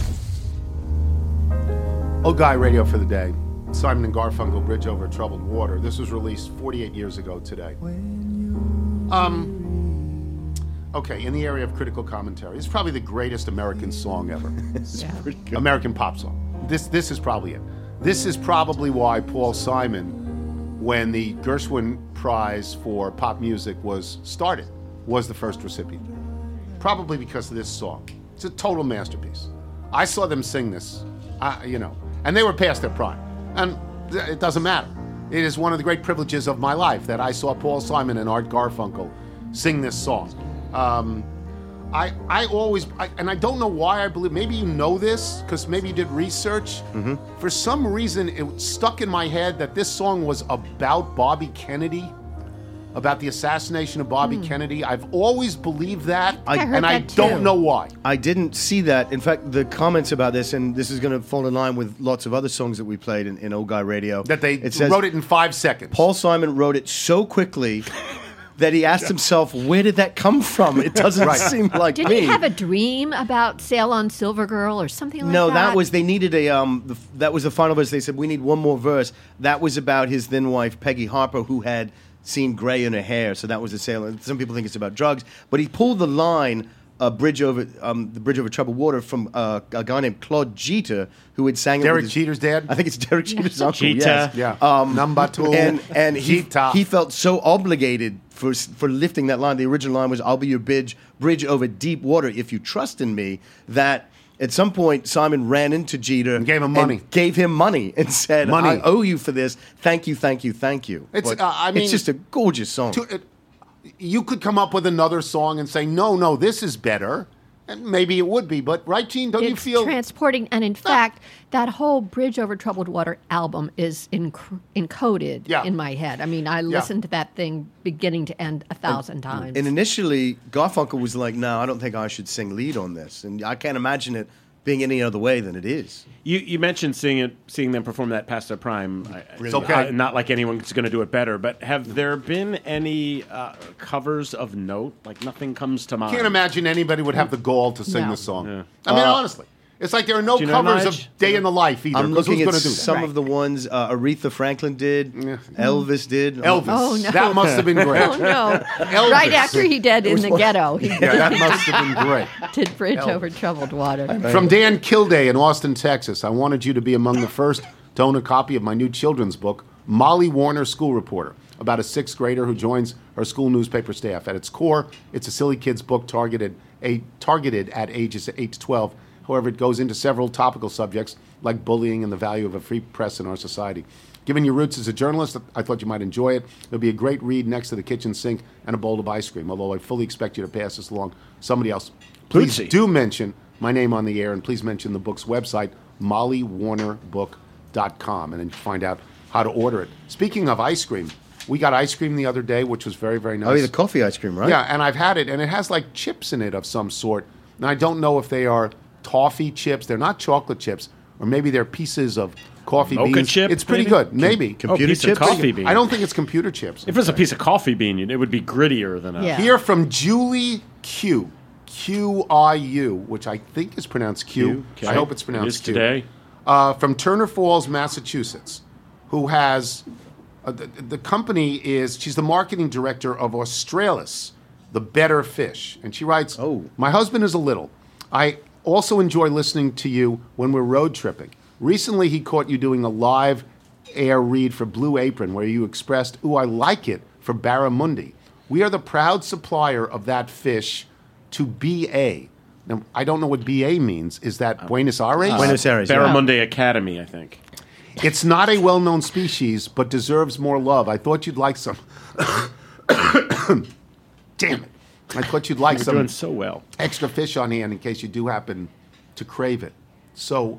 Old Guy Radio for the day. Simon and Garfunkel, Bridge Over Troubled Water. This was released forty-eight years ago today. Um, okay, in the area of critical commentary, it's probably the greatest American song ever. Yeah. American pop song. This this is probably it. This is probably why Paul Simon, when the Gershwin Prize for Pop Music was started, was the first recipient. Probably because of this song. It's a total masterpiece. I saw them sing this, uh, you know, and they were past their prime. And th- it doesn't matter. It is one of the great privileges of my life that I saw Paul Simon and Art Garfunkel sing this song. Um, I I always, I, and I don't know why I believe, maybe you know this, because maybe you did research. Mm-hmm. For some reason, it stuck in my head that this song was about Bobby Kennedy, about the assassination of Bobby Kennedy. I've always believed that, I- I heard and I that too. don't know why. I didn't see that. In fact, the comments about this, and this is going to fall in line with lots of other songs that we played in, in Old Guy Radio. That they it says, wrote it in five seconds. Paul Simon wrote it so quickly that he asked himself, where did that come from? It doesn't Right. seem like Did me. he have a dream about Sail on Silver Girl or something like no, that? that was, they needed a, um, the, that was the final verse. They said, we need one more verse. That was about his then wife, Peggy Harper, who had seen gray in her hair. So that was the sail. Some people think it's about drugs. But he pulled the line, uh, bridge over, um, the Bridge Over Troubled Water, from uh, a guy named Claude Jeter, who had sang it Derek with his- Jeter's dad? I think it's Derek Jeter's uncle, Jeter. yes. Yeah. Um, Number two. And, and he, Jeter. he felt so obligated for for lifting that line. The original line was, I'll be your bridge, bridge over deep water if you trust in me, that at some point Simon ran into Jeter And gave him money. gave him money and said, Money. I owe you for this. Thank you, thank you, thank you. It's, But uh, I mean- it's just a gorgeous song. To, it, you could come up with another song and say, no, no, this is better. And maybe it would be, but right, Gene, don't you It's feel... transporting, and in fact, that whole Bridge Over Troubled Water album is enc- encoded Yeah. in my head. I mean, I listened to that thing beginning to end a thousand times. And initially, Garfunkel was like, no, I don't think I should sing lead on this. And I can't imagine it being any other way than it is. You you mentioned seeing it, seeing them perform that past their prime. I- It's okay. uh, not like anyone's going to do it better, but have there been any uh, covers of note? Like nothing comes to mind. Can't imagine anybody would have the gall to sing No. this song. Yeah. I mean, Uh, honestly. It's like there are no Do you know covers Nige? of Day in the Life either. I'm 'cause looking who's at going to do that? some Right. of the ones uh, Aretha Franklin did, Yeah. Elvis did. Elvis. Oh, no. That must have been great. Oh no! Elvis. Right after he did in the ghetto, he Yeah, that must have been great. did Bridge Over Troubled Water. From Dan Kilday in Austin, Texas, I wanted you to be among the first to own a copy of my new children's book, Molly Warner School Reporter, about a sixth grader who joins her school newspaper staff. At its core, it's a silly kids book targeted, a, targeted at ages eight to twelve. However, it goes into several topical subjects like bullying and the value of a free press in our society. Given your roots as a journalist, I thought you might enjoy it. It'll be a great read next to the kitchen sink and a bowl of ice cream, although I fully expect you to pass this along to somebody else. Please Bootsy. do mention my name on the air, and please mention the book's website, molly warner book dot com, and then find out how to order it. Speaking of ice cream, we got ice cream the other day, which was very, very nice. Oh, yeah, the coffee ice cream, right? Yeah, and I've had it, and it has like chips in it of some sort. And I don't know if they are toffee chips. They're not chocolate chips, or maybe they're pieces of coffee Mocha beans. chip, It's pretty maybe? good. Maybe. Com- Oh, piece of coffee bean. I don't think it's computer chips. If it was a piece of coffee bean, it would be grittier than a. Yeah. Here from Julie Q. Q I U, which I think is pronounced Q. Q, okay. I hope it's It pronounced is Q. today. Uh, from Turner Falls, Massachusetts, who has uh, the, the company is she's the marketing director of Australis, the better fish, and she writes, Oh. my husband is a little. I also enjoy listening to you when we're road tripping. Recently, he caught you doing a live air read for Blue Apron where you expressed, ooh, I like it for barramundi. We are the proud supplier of that fish to B A. Now, I don't know what B A means. Is that Buenos Aires? Buenos Aires, yeah. Barramundi Academy, I think. It's not a well-known species, but deserves more love. I thought you'd like some. Damn it. I thought you'd like You're some doing so well. extra fish on hand in case you do happen to crave it. So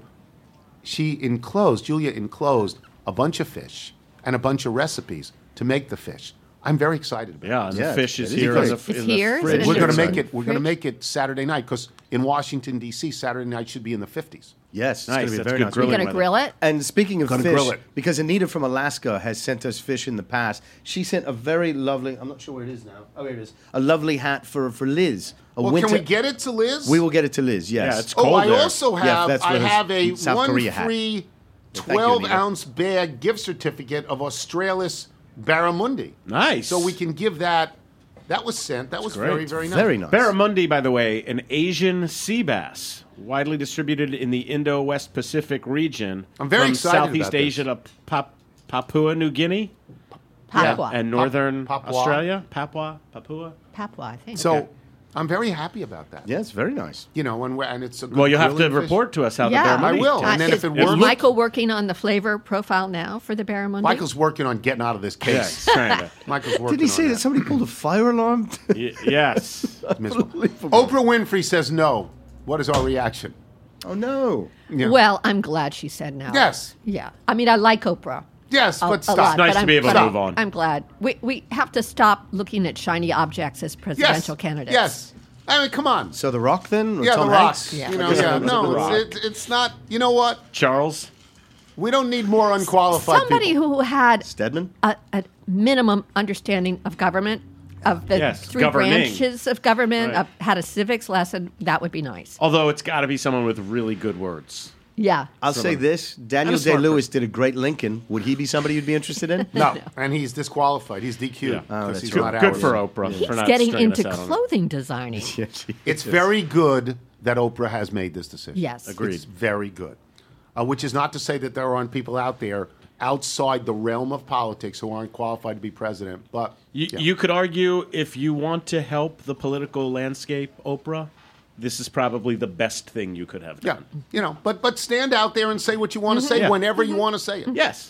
she enclosed, Julia enclosed a bunch of fish and a bunch of recipes to make the fish. I'm very excited about Yeah, it. and Yeah, the fish is it is here. great. As a, It's in the here? Is it fridge. in We're the going to fridge? make it. We're going to Fridge? make it Saturday night because in Washington D C, Saturday night should be in the fifties. Yes, it's Nice, going to be that's very good nice. grilling You're going to grill it? And speaking of Gonna fish, grill it. because Anita from Alaska has sent us fish in the past, she sent a very lovely, I'm not sure where it is now. Oh, here it is. A lovely hat for, for Liz. A Well, winter, can we get it to Liz? We will get it to Liz, yes. Yeah, it's Oh, cold I there. also Yeah, have. that's I what his have a South one Korea hat. free Thank you, twelve Anita. ounce bag gift certificate of Australis Barramundi. Nice. So we can give that. That was sent. That was great. very very nice. Very nice. Barramundi, by the way, an Asian sea bass, widely distributed in the Indo-West Pacific region. I'm very from excited Southeast about this. Asia to Pap- Papua New Guinea Papua. and northern Papua. Australia. Papua, Papua. Papua, I think. So I'm very happy about that. Yeah, it's very nice. You know, and we're, and it's a good Well, you'll have to grilling fish. report to us how yeah. the Barramundi. I will. Uh, And then is, if it is works- Michael working on the flavor profile now for the Barramundi? Michael's working on getting out of this Yeah, case. he's trying to. Michael's working Did he say on that somebody pulled a fire alarm? Y- yes. Miserable. Oprah Winfrey says no. What is our reaction? Oh, no. Yeah. Well, I'm glad she said no. Yes. Yeah. I mean, I like Oprah. Yes, a- but a stop. lot, It's nice but to I'm- be able to but move I'm- on. I'm glad. We, we have to stop looking at shiny objects as Yes. presidential candidates. Yes. I mean, come on. So The Rock then? Or Yeah, Tom The Rock. Hanks? Yeah. You know, Okay, yeah. so The No, Rock. it's, it, it's not. You know what? Charles. We don't need more unqualified Somebody people. who had Stedman? a, a minimum understanding of government, of the Yes, three governing. branches of government, Right. of, had a civics lesson, that would be nice. Although it's got to be someone with really good words. Yeah. I'll say this. Daniel And a smart Day-Lewis did a great Lincoln. Would he be somebody you'd be interested in? No, and he's disqualified. He's D Q'd Yeah. because Oh, that's he's Good, not good ours. for Oprah. He's for not getting stringing into us out on it. clothing designing. Yes, he It's is. very good that Oprah has made this decision. Yes. Agreed. It's very good. Uh, which is not to say that there aren't people out there outside the realm of politics who aren't qualified to be president. But You, yeah. you could argue if you want to help the political landscape, Oprah, this is probably the best thing you could have yeah, done. you know, but but stand out there and say what you want to say Yeah. whenever you want to say it. Yes.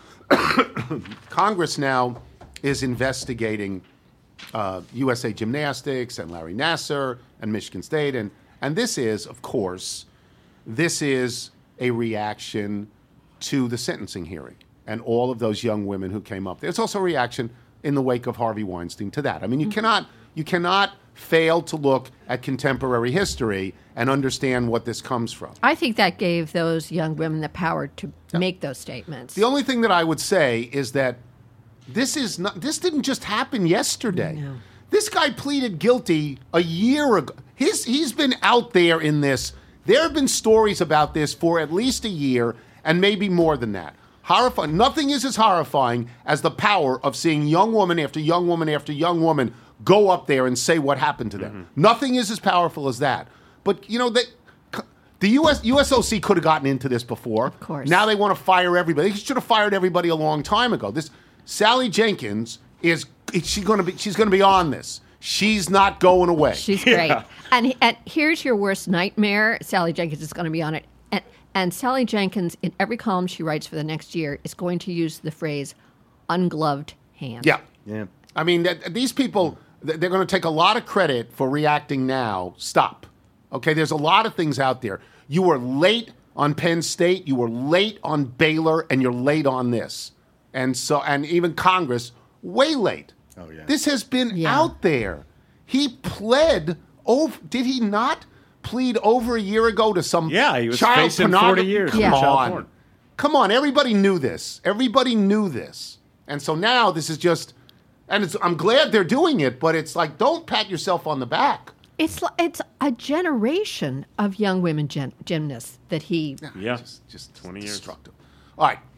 Congress now is investigating uh, U S A Gymnastics and Larry Nassar and Michigan State, and and this is, of course, this is a reaction to the sentencing hearing and all of those young women who came up there. It's also a reaction in the wake of Harvey Weinstein to that. I mean, you cannot you cannot fail to look at contemporary history and understand what this comes from. I think that gave those young women the power to make those statements. The only thing that I would say is that this is not this didn't just happen yesterday. No. This guy pleaded guilty a year ago. His he's been out there in this. There have been stories about this for at least a year and maybe more than that. Horrifying. Nothing is as horrifying as the power of seeing young woman after young woman after young woman go up there and say what happened to them. Mm-hmm. Nothing is as powerful as that. But you know they the U S U S O C could have gotten into this before. Of course. Now they want to fire everybody. They should have fired everybody a long time ago. This Sally Jenkins is she's going to be she's going to be on this. She's not going away. She's great. And, and here's your worst nightmare. Sally Jenkins is going to be on it. And, and Sally Jenkins, in every column she writes for the next year, is going to use the phrase ungloved hand. Yeah. Yeah. I mean, that, these people, th- they're going to take a lot of credit for reacting now. Stop. Okay, there's a lot of things out there. You were late on Penn State, you were late on Baylor, and you're late on this. And so, and even Congress, way late. Oh, yeah. This has been Yeah. out there. He pled over, did he not plead over a year ago to some Yeah, he was child facing pornography? forty years Come for child on. porn. Come on, everybody knew this. Everybody knew this. And so now this is just, and it's, I'm glad they're doing it, but it's like, don't pat yourself on the back. It's, li- it's a generation of young women gym- gymnasts that he... Yeah. Just, just twenty years. destructive. All right.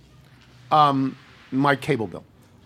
Um, my cable bill.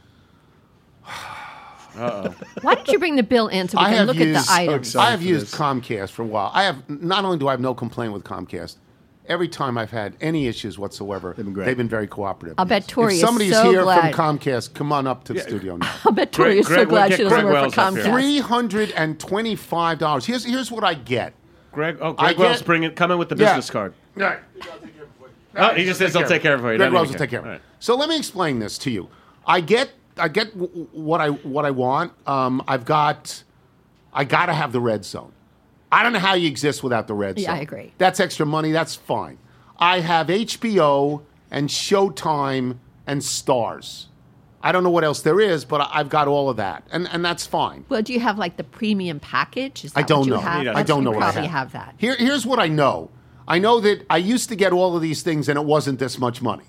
Why don't you bring the bill in so we I can have look used, at the items? I have for used this. Comcast for a while. I have, not only do I have no complaint with Comcast, every time I've had any issues whatsoever, They've been great. very cooperative. I'll bet Tori if is somebody's so here glad. from Comcast, come on up to the studio now. I bet Tori Greg- is so Greg, glad we'll she get doesn't Greg work for Wells up here. Comcast. three hundred twenty-five dollars. Here's, here's what I get. Greg, oh, I Greg Wells, get- bring it. Come in with the Yeah. business card. Right. Oh, he just says he'll take care of it. Greg Rose will take care of it. Right. So let me explain this to you. I get, I get w- what I what I want. Um, I've got, I got to have the red zone. I don't know how you exist without the red zone. Yeah, I agree. That's extra money. That's fine. I have H B O and Showtime and Stars. I don't know what else there is, but I've got all of that, and and that's fine. Well, do you have like the premium package? Is that I don't what you know. Have? I don't know you what I probably have. have that. Here, here's what I know. I know that I used to get all of these things, and it wasn't this much money,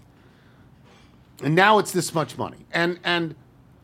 and now it's this much money. And and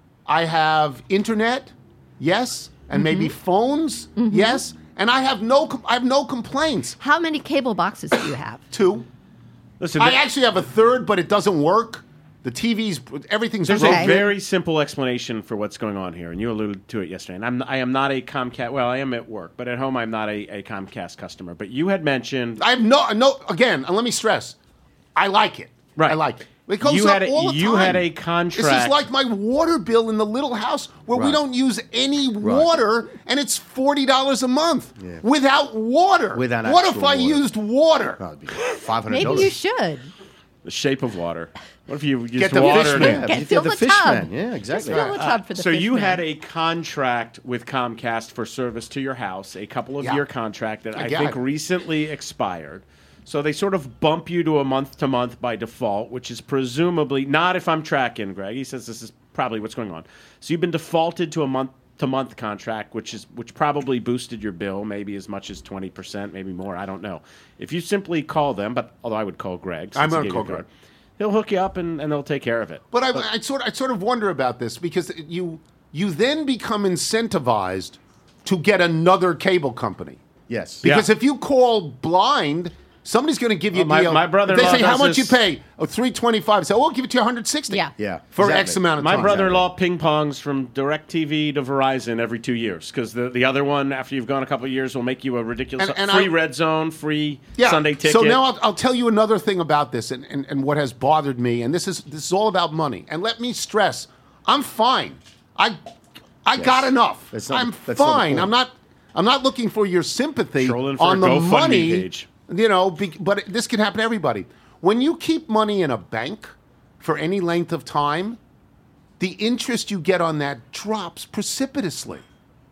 I have internet, yes, and Mm-hmm. maybe phones, mm-hmm. yes, and I have no com- I have no complaints. How many cable boxes do you have? Two. Listen, I actually have a third, but it doesn't work. The T V's, everything's There's broken. a very simple explanation for what's going on here, and you alluded to it yesterday. And I'm, I am not a Comcast. Well, I am at work, but at home I'm not a, a Comcast customer. But you had mentioned I have no, no. Again, and let me stress, I like it. Right. I like it. It goes You up had a- all the you time. had a This is contract- like my water bill in the little house where we Right. don't use any water, and it's forty dollars a month without water. Without what if actual I water. used water? That'd be five hundred Maybe dollars. you should. the shape of water. What if you used Get the water? fish to- man. Yeah, Get- you fill the the fish tub. man. Yeah, exactly. Just fill the tub for the So fish you man. had a contract with Comcast for service to your house, a couple of Yeah. year contract that I I, got think it. recently expired. So they sort of bump you to a month to month by default, which is presumably not if I'm tracking, Greg. He says this is probably what's going on. So you've been defaulted to a month to month contract, which is which probably boosted your bill maybe as much as twenty percent, maybe more. I don't know. If you simply call them, but although I would call Greg, I'm since he gonna gave call you a card, Greg. he'll hook you up and, and they'll take care of it. But I, I sort, I sort of wonder about this because you, you then become incentivized to get another cable company. Yes. Because Yeah. if you call blind, somebody's going to give you Well, my- a deal. my brother-in-law They say, how does much this- you pay? Oh, three twenty-five. So, oh, we'll give it to you one hundred sixty. Yeah. Yeah. For exactly. X amount of My time. brother-in-law ping-pongs from DirecTV to Verizon every two years because the, the other one, after you've gone a couple of years, will make you a ridiculous And- and free I- red zone, free Yeah. Sunday ticket. So now I'll, I'll tell you another thing about this and, and, and what has bothered me. And this is this is all about money. And let me stress, I'm fine. I I got enough. That's not- I'm that's not the fine. point. I'm not I'm not looking for your sympathy Trolling for on a the GoFundMe money. page. You know, be, but this can happen to everybody. When you keep money in a bank for any length of time, the interest you get on that drops precipitously.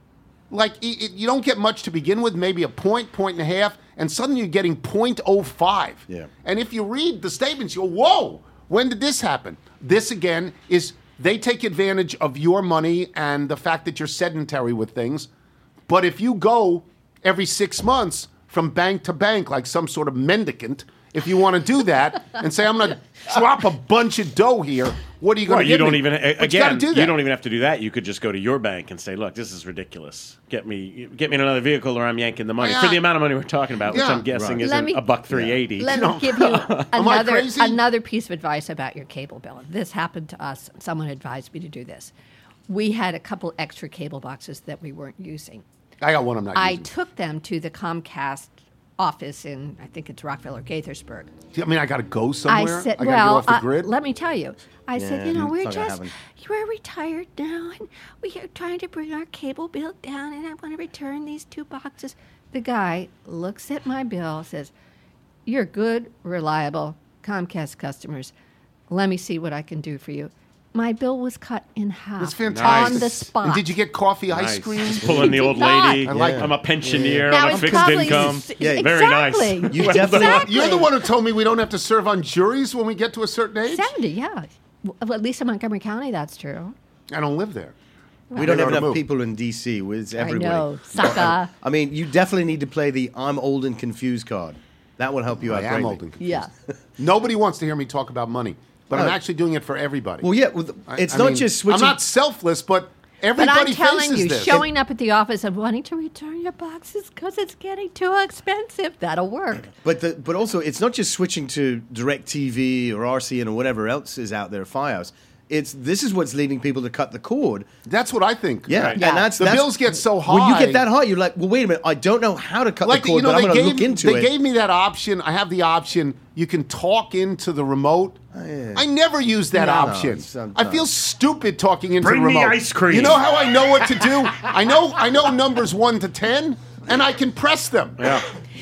Like it, it- you don't get much to begin with, maybe a point, point and a half, and suddenly you're getting zero point zero five. Yeah. And if you read the statements, you go, "Whoa, when did this happen?" This again is they take advantage of your money and the fact that you're sedentary with things. But if you go every six months from bank to bank like some sort of mendicant, if you want to do that and say, "I'm going to drop a bunch of dough here," what are you going Well, to you give don't me? even But again. you, gotta do that. You don't even have to do that. You could just go to your bank and say, "Look, this is ridiculous. Get me, get me in another vehicle, or I'm yanking the money Yeah. for the amount of money we're talking about, which Yeah. I'm guessing Right. is Let a, me- a buck three eighty." Let me give you Am I another crazy? another piece of advice about your cable bill. This happened to us. Someone advised me to do this. We had a couple extra cable boxes that we weren't using. I got one I'm not I using. took them to the Comcast office in, I think it's Rockville or Gaithersburg. I mean, I got to go somewhere. I said, I gotta well, get off the uh, grid. let me tell you. I said, you know, it's we're not gonna just, happen. we're retired now, and we are trying to bring our cable bill down, and I want to return these two boxes. The guy looks at my bill, says, "You're good, reliable Comcast customers. Let me see what I can do for you." My bill was cut in half That's fantastic. on the spot. And did you get coffee ice Nice. cream? Just pulling the Did old not. lady. I like I'm that. a pensioner Now on a it's fixed probably- income. Yeah, Very exactly. nice. You Well definitely- done. Exactly. You're the one who told me we don't have to serve on juries when we get to a certain age. seventy, yeah. Well, at least in Montgomery County, that's true. I don't live there. We don't They have gotta enough move. people in D C. It's everybody. know, sucker. I mean, you definitely need to play the "I'm old and confused" card. That will help you I out am greatly. old and confused. Yeah. Nobody wants to hear me talk about money, but I'm No. actually doing it for everybody. Well, yeah, well, th- I- it's I not mean, just switching. I'm not selfless, but But everybody I'm telling faces you, this. showing up at the office and wanting to return your boxes because it's getting too expensive, that'll work. But the, but also, it's not just switching to DirecTV or R C N or whatever else is out there, Fios. It's this is what's leading people to cut the cord. That's what I think. Yeah, Right. and Yeah. that's The that's- bills get so When you high- get that high, you're like, well, wait a minute, I don't know how to cut Like the cord, you know, but I'm they going to gave look into they it. gave me that option. I have the option. You can talk into the remote. yeah. I never use that No, no, option. it's, um, I no. feel stupid talking into Bring the me remote. ice cream. You know how I know what to do? I know I know numbers one to ten, and I can press them. Yeah.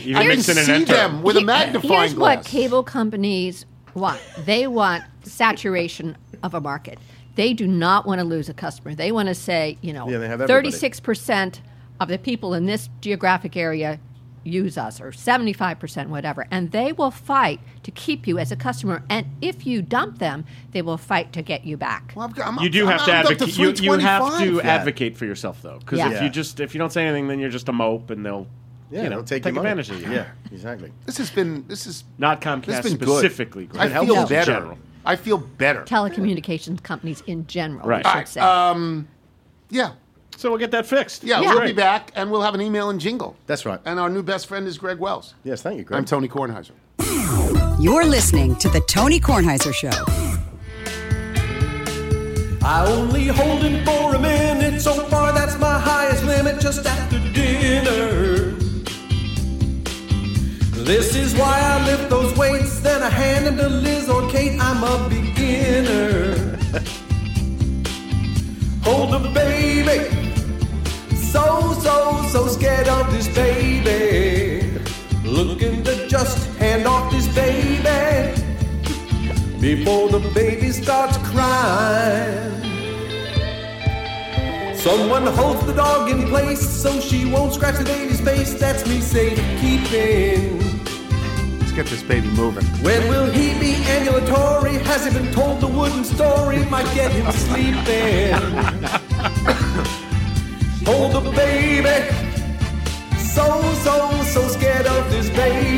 You I can mix in and see enter. them with a Here- magnifying Here's glass. what cable companies want. They want saturation of a market. They do not want to lose a customer. They want to say, you know, Yeah, they have everybody. thirty-six percent of the people in this geographic area use us, or seventy-five percent, whatever. And they will fight to keep you as a customer. And if you dump them, they will fight to get you back. Well, I've got- I'm You up- do I'm- have to I'm up advocate. You, you have to three twenty-five. advocate for yourself, though, because Yeah. if Yeah. you just if you don't say anything, then you're just a mope, and they'll Yeah, you know they'll take, take your money. advantage of you. Yeah, exactly. This has been. This is. Not This Comcast has been good. specifically. I Greg. feel In better. general. I feel better. Telecommunications companies in general, Right. I All should say. Um, yeah. So we'll get that fixed. Yeah, Yeah. we'll Great. be back, and we'll have an email and jingle. That's right. And our new best friend is Greg Wells. Yes, thank you, Greg. I'm Tony Kornheiser. You're listening to The Tony Kornheiser Show. I only hold him for a minute. So far, that's my highest limit just after dinner. This is why I lift those weights. Then I hand them to Liz or Kate. I'm a beginner. Hold the baby. So, so, so scared of this baby. Looking to just hand off this baby before the baby starts crying. Someone holds the dog in place so she won't scratch the baby's face. That's me safekeeping. Let's get this baby moving. When will he be ambulatory? Has he been told the wooden story? Might get him sleeping. Hold the baby. So, so, so scared of this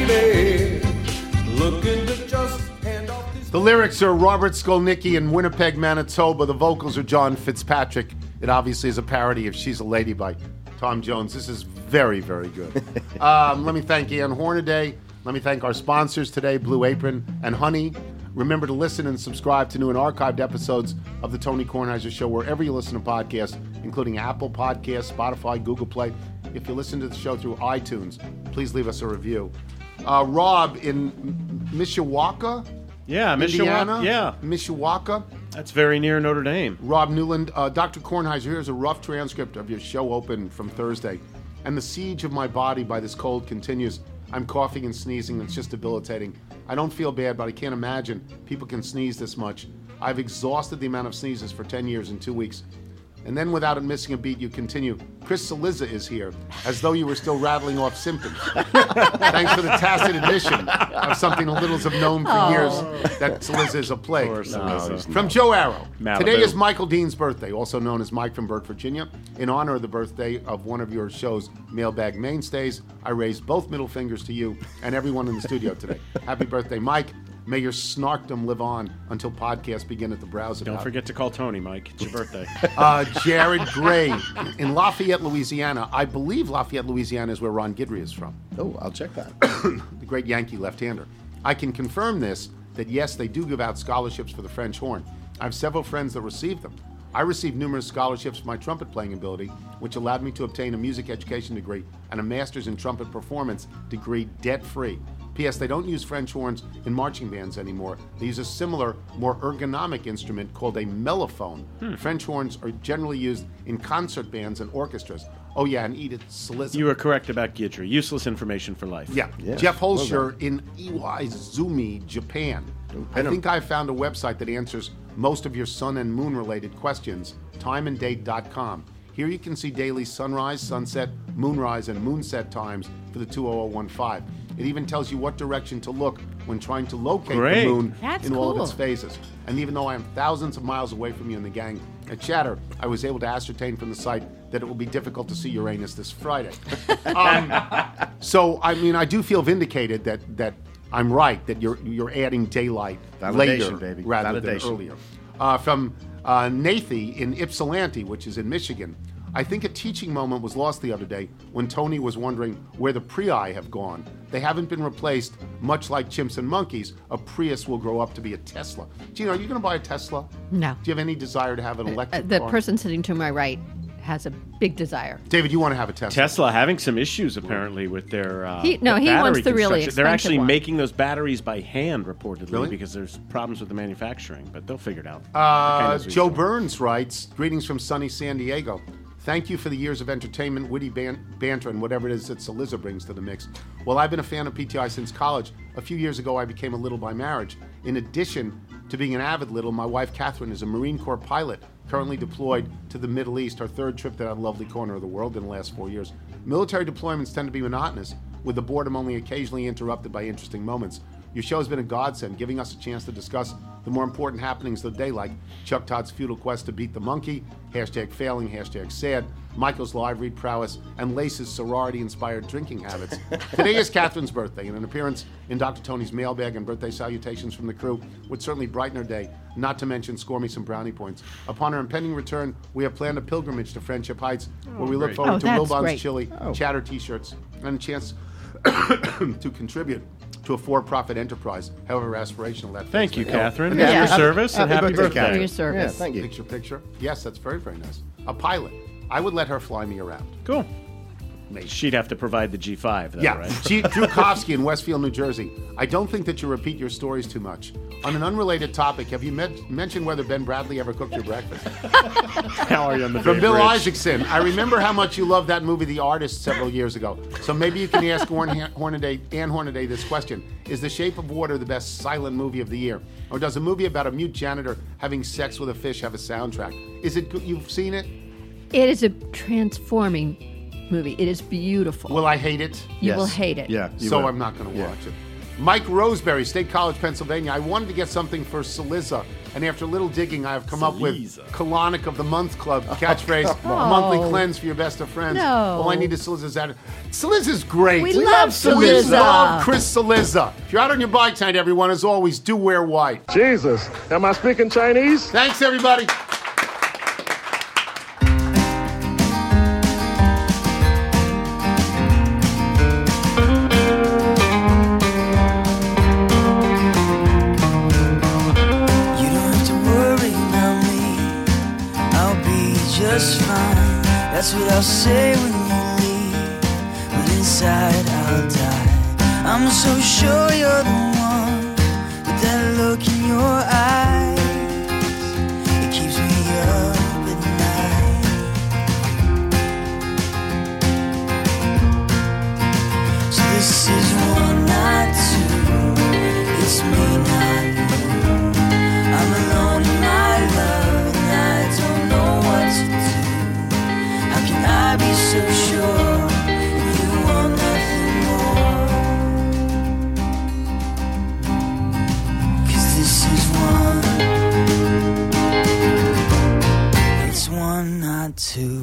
baby. Looking to just hand off this. The lyrics are Robert Skolnicki in Winnipeg, Manitoba. The vocals are John Fitzpatrick. It obviously is a parody of She's a Lady by Tom Jones. This is very, very good. um, let me thank Ann Hornaday. Let me thank our sponsors today, Blue Apron and Honey. Remember to listen and subscribe to new and archived episodes of The Tony Kornheiser Show wherever you listen to podcasts, including Apple Podcasts, Spotify, Google Play. If you listen to the show through iTunes, please leave us a review. Uh, Rob in M- Mishawaka, Yeah, Indiana. Mishawaka. Yeah, Mishawaka. that's very near Notre Dame. Rob Newland, uh, Doctor Kornheiser, here's a rough transcript of your show open from Thursday. And the siege of my body by this cold continues. I'm coughing and sneezing. It's just debilitating. I don't feel bad, but I can't imagine people can sneeze this much. I've exhausted the amount of sneezes for ten years in two weeks. And then without it missing a beat, you continue. Chris Saliza is here, as though you were still rattling off symptoms. Thanks for the tacit admission of something the Littles have known for years, that Saliza is a plague. Poor Saliza. From Joe Arrow. Malibu. Today is Michael Dean's birthday, also known as Mike from Burt, Virginia. In honor of the birthday of one of your show's mailbag mainstays, I raise both middle fingers to you and everyone in the studio today. Happy birthday, Mike. May your snarkdom live on until podcasts begin at the browser. Don't forget to call Tony, Mike. It's your birthday. Uh, Jared Gray in Lafayette, Louisiana. I believe Lafayette, Louisiana is where Ron Guidry is from. Oh, I'll check that. The great Yankee left-hander. I can confirm this, that yes, they do give out scholarships for the French horn. I have several friends that receive them. I received numerous scholarships for my trumpet playing ability, which allowed me to obtain a music education degree and a master's in trumpet performance degree debt-free. P S. They don't use French horns in marching bands anymore. They use a similar, more ergonomic instrument called a mellophone. Hmm. French horns are generally used in concert bands and orchestras. Oh yeah, and Edith Saliza. You were correct about Guidry. Useless information for life. Yeah. Yes, Jeff well Holscher in Iwaizumi, Japan. I him. think I found a website that answers most of your sun and moon related questions, time and date dot com. Here you can see daily sunrise, sunset, moonrise, and moonset times for the two oh oh one five. It even tells you what direction to look when trying to locate Great. the moon That's in all of cool. its phases. And even though I am thousands of miles away from you and the gang at Chatter, I was able to ascertain from the site that it will be difficult to see Uranus this Friday. um, so, I mean, I do feel vindicated that that I'm right, that you're you're adding daylight Validation, later baby. rather Validation. than earlier. Uh, from uh, Nathy in Ypsilanti, which is in Michigan. I think a teaching moment was lost the other day when Tony was wondering where the Prii have gone. They haven't been replaced, much like chimps and monkeys. A Prius will grow up to be a Tesla. Gina, are you going to buy a Tesla? No. Do you have any desire to have an Uh, electric the car? person sitting to my right has a big desire. David, you want to have a Tesla? Tesla having some issues apparently with their uh, He- no, the he wants battery the really construction. They're expensive actually one. making those batteries by hand, reportedly, Really? because there's problems with the manufacturing. But theyll figure it out. Uh, Kind of Joe reason. Burns writes, greetings from sunny San Diego. Thank you for the years of entertainment, witty ban- banter, and whatever it is that Saliza brings to the mix. Well, I've been a fan of P T I since college. A few years ago, I became a Little by marriage. In addition to being an avid Little, my wife, Catherine, is a Marine Corps pilot, currently deployed to the Middle East, our third trip to that lovely corner of the world in the last four years. Military deployments tend to be monotonous, with the boredom only occasionally interrupted by interesting moments. Your show has been a godsend, giving us a chance to discuss the more important happenings of the day, like Chuck Todd's futile quest to beat the monkey, hashtag failing, hashtag sad, Michael's live read prowess, and Lace's sorority-inspired drinking habits. Today is Catherine's birthday, and an appearance in Doctor Tony's mailbag and birthday salutations from the crew would certainly brighten her day, not to mention score me some brownie points. Upon her impending return, we have planned a pilgrimage to Friendship Heights, Oh, where we look great. forward Oh, to that's Wilbon's great. Chili, Oh. Chatter t-shirts, and a chance to contribute to a for-profit enterprise, however aspirational that Thank is. you, Catherine, Yeah. for your service, and happy birthday. For your service. Yeah, thank you. Picture, picture. Yes, that's very, very nice. A pilot. I would let her fly me around. Cool. Maybe. She'd have to provide the G five, though, Yeah, right? G- Drukowski in Westfield, New Jersey. I don't think that you repeat your stories too much. On an unrelated topic, have you met- mentioned whether Ben Bradley ever cooked your breakfast? How are you on the From Big Bill Bridge? Isaacson. I remember how much you loved that movie, The Artist, several years ago. So maybe you can ask Horn- Hornaday, Ann Hornaday this question. Is The Shape of Water the best silent movie of the year? Or does a movie about a mute janitor having sex with a fish have a soundtrack? Is it good? You've seen it? It is a transforming movie. It is beautiful. Will I hate it? You will hate it. Yeah. you So will. I'm not going to Yeah. watch it. Mike Roseberry, State College, Pennsylvania. I wanted to get something for Saliza, and after a little digging, I have come up with Saliza. Colonic of the Month Club catchphase, come a on. monthly cleanse for your best of friends. No. All I need is Saliza's attitude. Saliza's great. We love We Saliza. love Chris Saliza. If you're out on your bike tonight, everyone, as always, do wear white. Jesus, am I speaking Chinese? Thanks, everybody. You don't have to worry about me. I'll be just fine. That's what I'll say when you leave. But inside I'll die. I'm so sure you're the one with that look in your eyes. It keeps me up at night. So this is one night two. It's me, not you. I'm alone in my love and I don't know what to do. How can I be so sure if you want nothing more? 'Cause this is one. It's one, not two.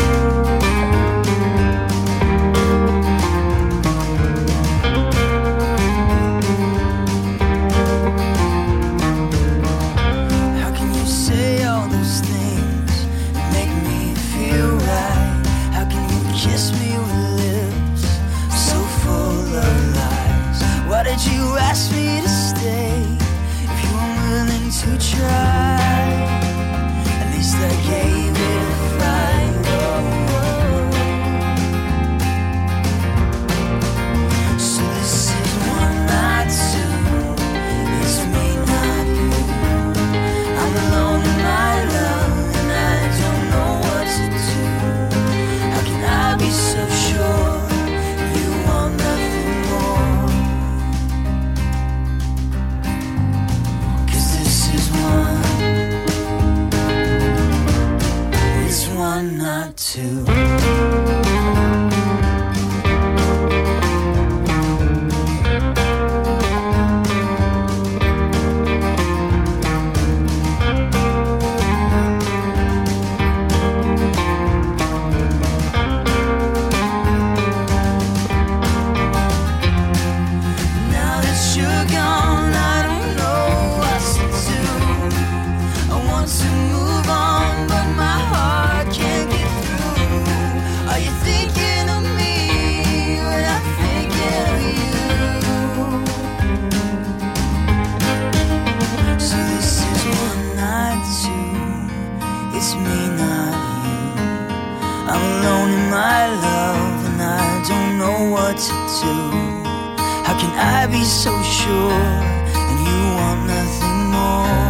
How can you say all those things that make me feel right? How can you kiss me with lips so full of lies? Why did you ask me to stay if you weren't willing to try? At least I gave it a fight. So this is one night two. It's me, not you. I'm alone in my love and I don't know what to do. How can I be so sure you want nothing more? 'Cause this is one. It's one, not two. Now that you're gone, I don't know what to do. I want to move on, but my heart can't get through. Are you thinking of me when I'm thinking of you? So this is one night two. It's me, not you. I'm alone in my love and I don't know what to do. How can I be so sure and you want nothing more?